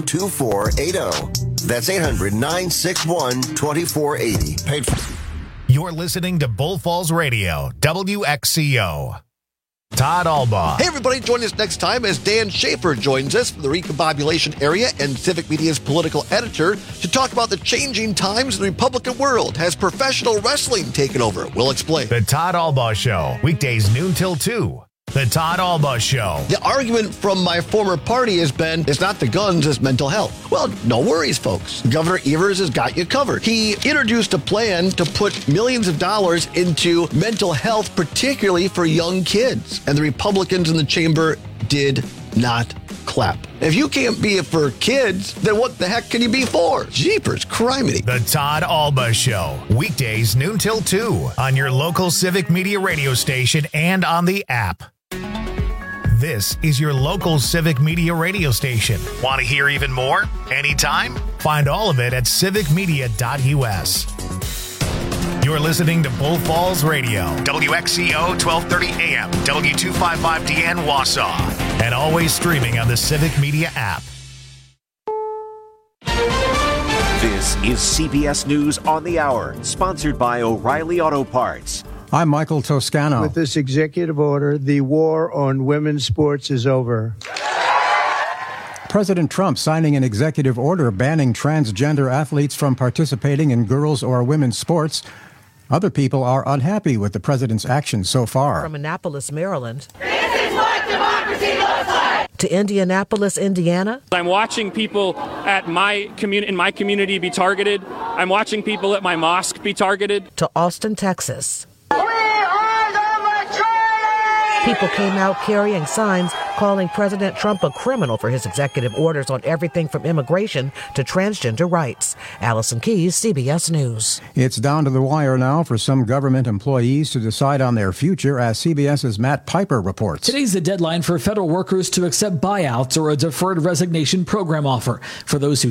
800-961-2480. That's 800-961-2480. Paid for. You're listening to Bull Falls Radio, WXCO. Todd Albaugh. Hey, everybody, join us next time as Dan Schaefer joins us from the Recombobulation area and Civic Media's political editor to talk about the changing times in the Republican world. Has professional wrestling taken over? We'll explain. The Todd Albaugh Show, weekdays noon till 2. The Todd Albaugh Show. The argument from my former party has been, it's not the guns, it's mental health. Well, no worries, folks. Governor Evers has got you covered. He introduced a plan to put millions of dollars into mental health, particularly for young kids. And the Republicans in the chamber did not clap. If you can't be it for kids, then what the heck can you be for? Jeepers, criminy. The Todd Albaugh Show, weekdays noon till 2 on your local Civic Media radio station and on the app. This is your local Civic Media radio station. Want to hear even more? Anytime? Find all of it at civicmedia.us. You're listening to Bull Falls Radio, WXCO 1230 AM, W255DN Wausau, and always streaming on the Civic Media app. This is CBS News on the Hour, sponsored by O'Reilly Auto Parts. I'm Michael Toscano. With this executive order, the war on women's sports is over. President Trump signing an executive order banning transgender athletes from participating in girls' or women's sports. Other people are unhappy with the president's actions so far. From Annapolis, Maryland. This is what democracy looks like. To Indianapolis, Indiana. I'm watching people at in my community be targeted. I'm watching people at my mosque be targeted. To Austin, Texas. We are the majority! People came out carrying signs calling President Trump a criminal for his executive orders on everything from immigration to transgender rights. Allison Keyes, CBS News. It's down to the wire now for some government employees to decide on their future, as CBS's Matt Piper reports. Today's the deadline for federal workers to accept buyouts or a deferred resignation program offer. For those who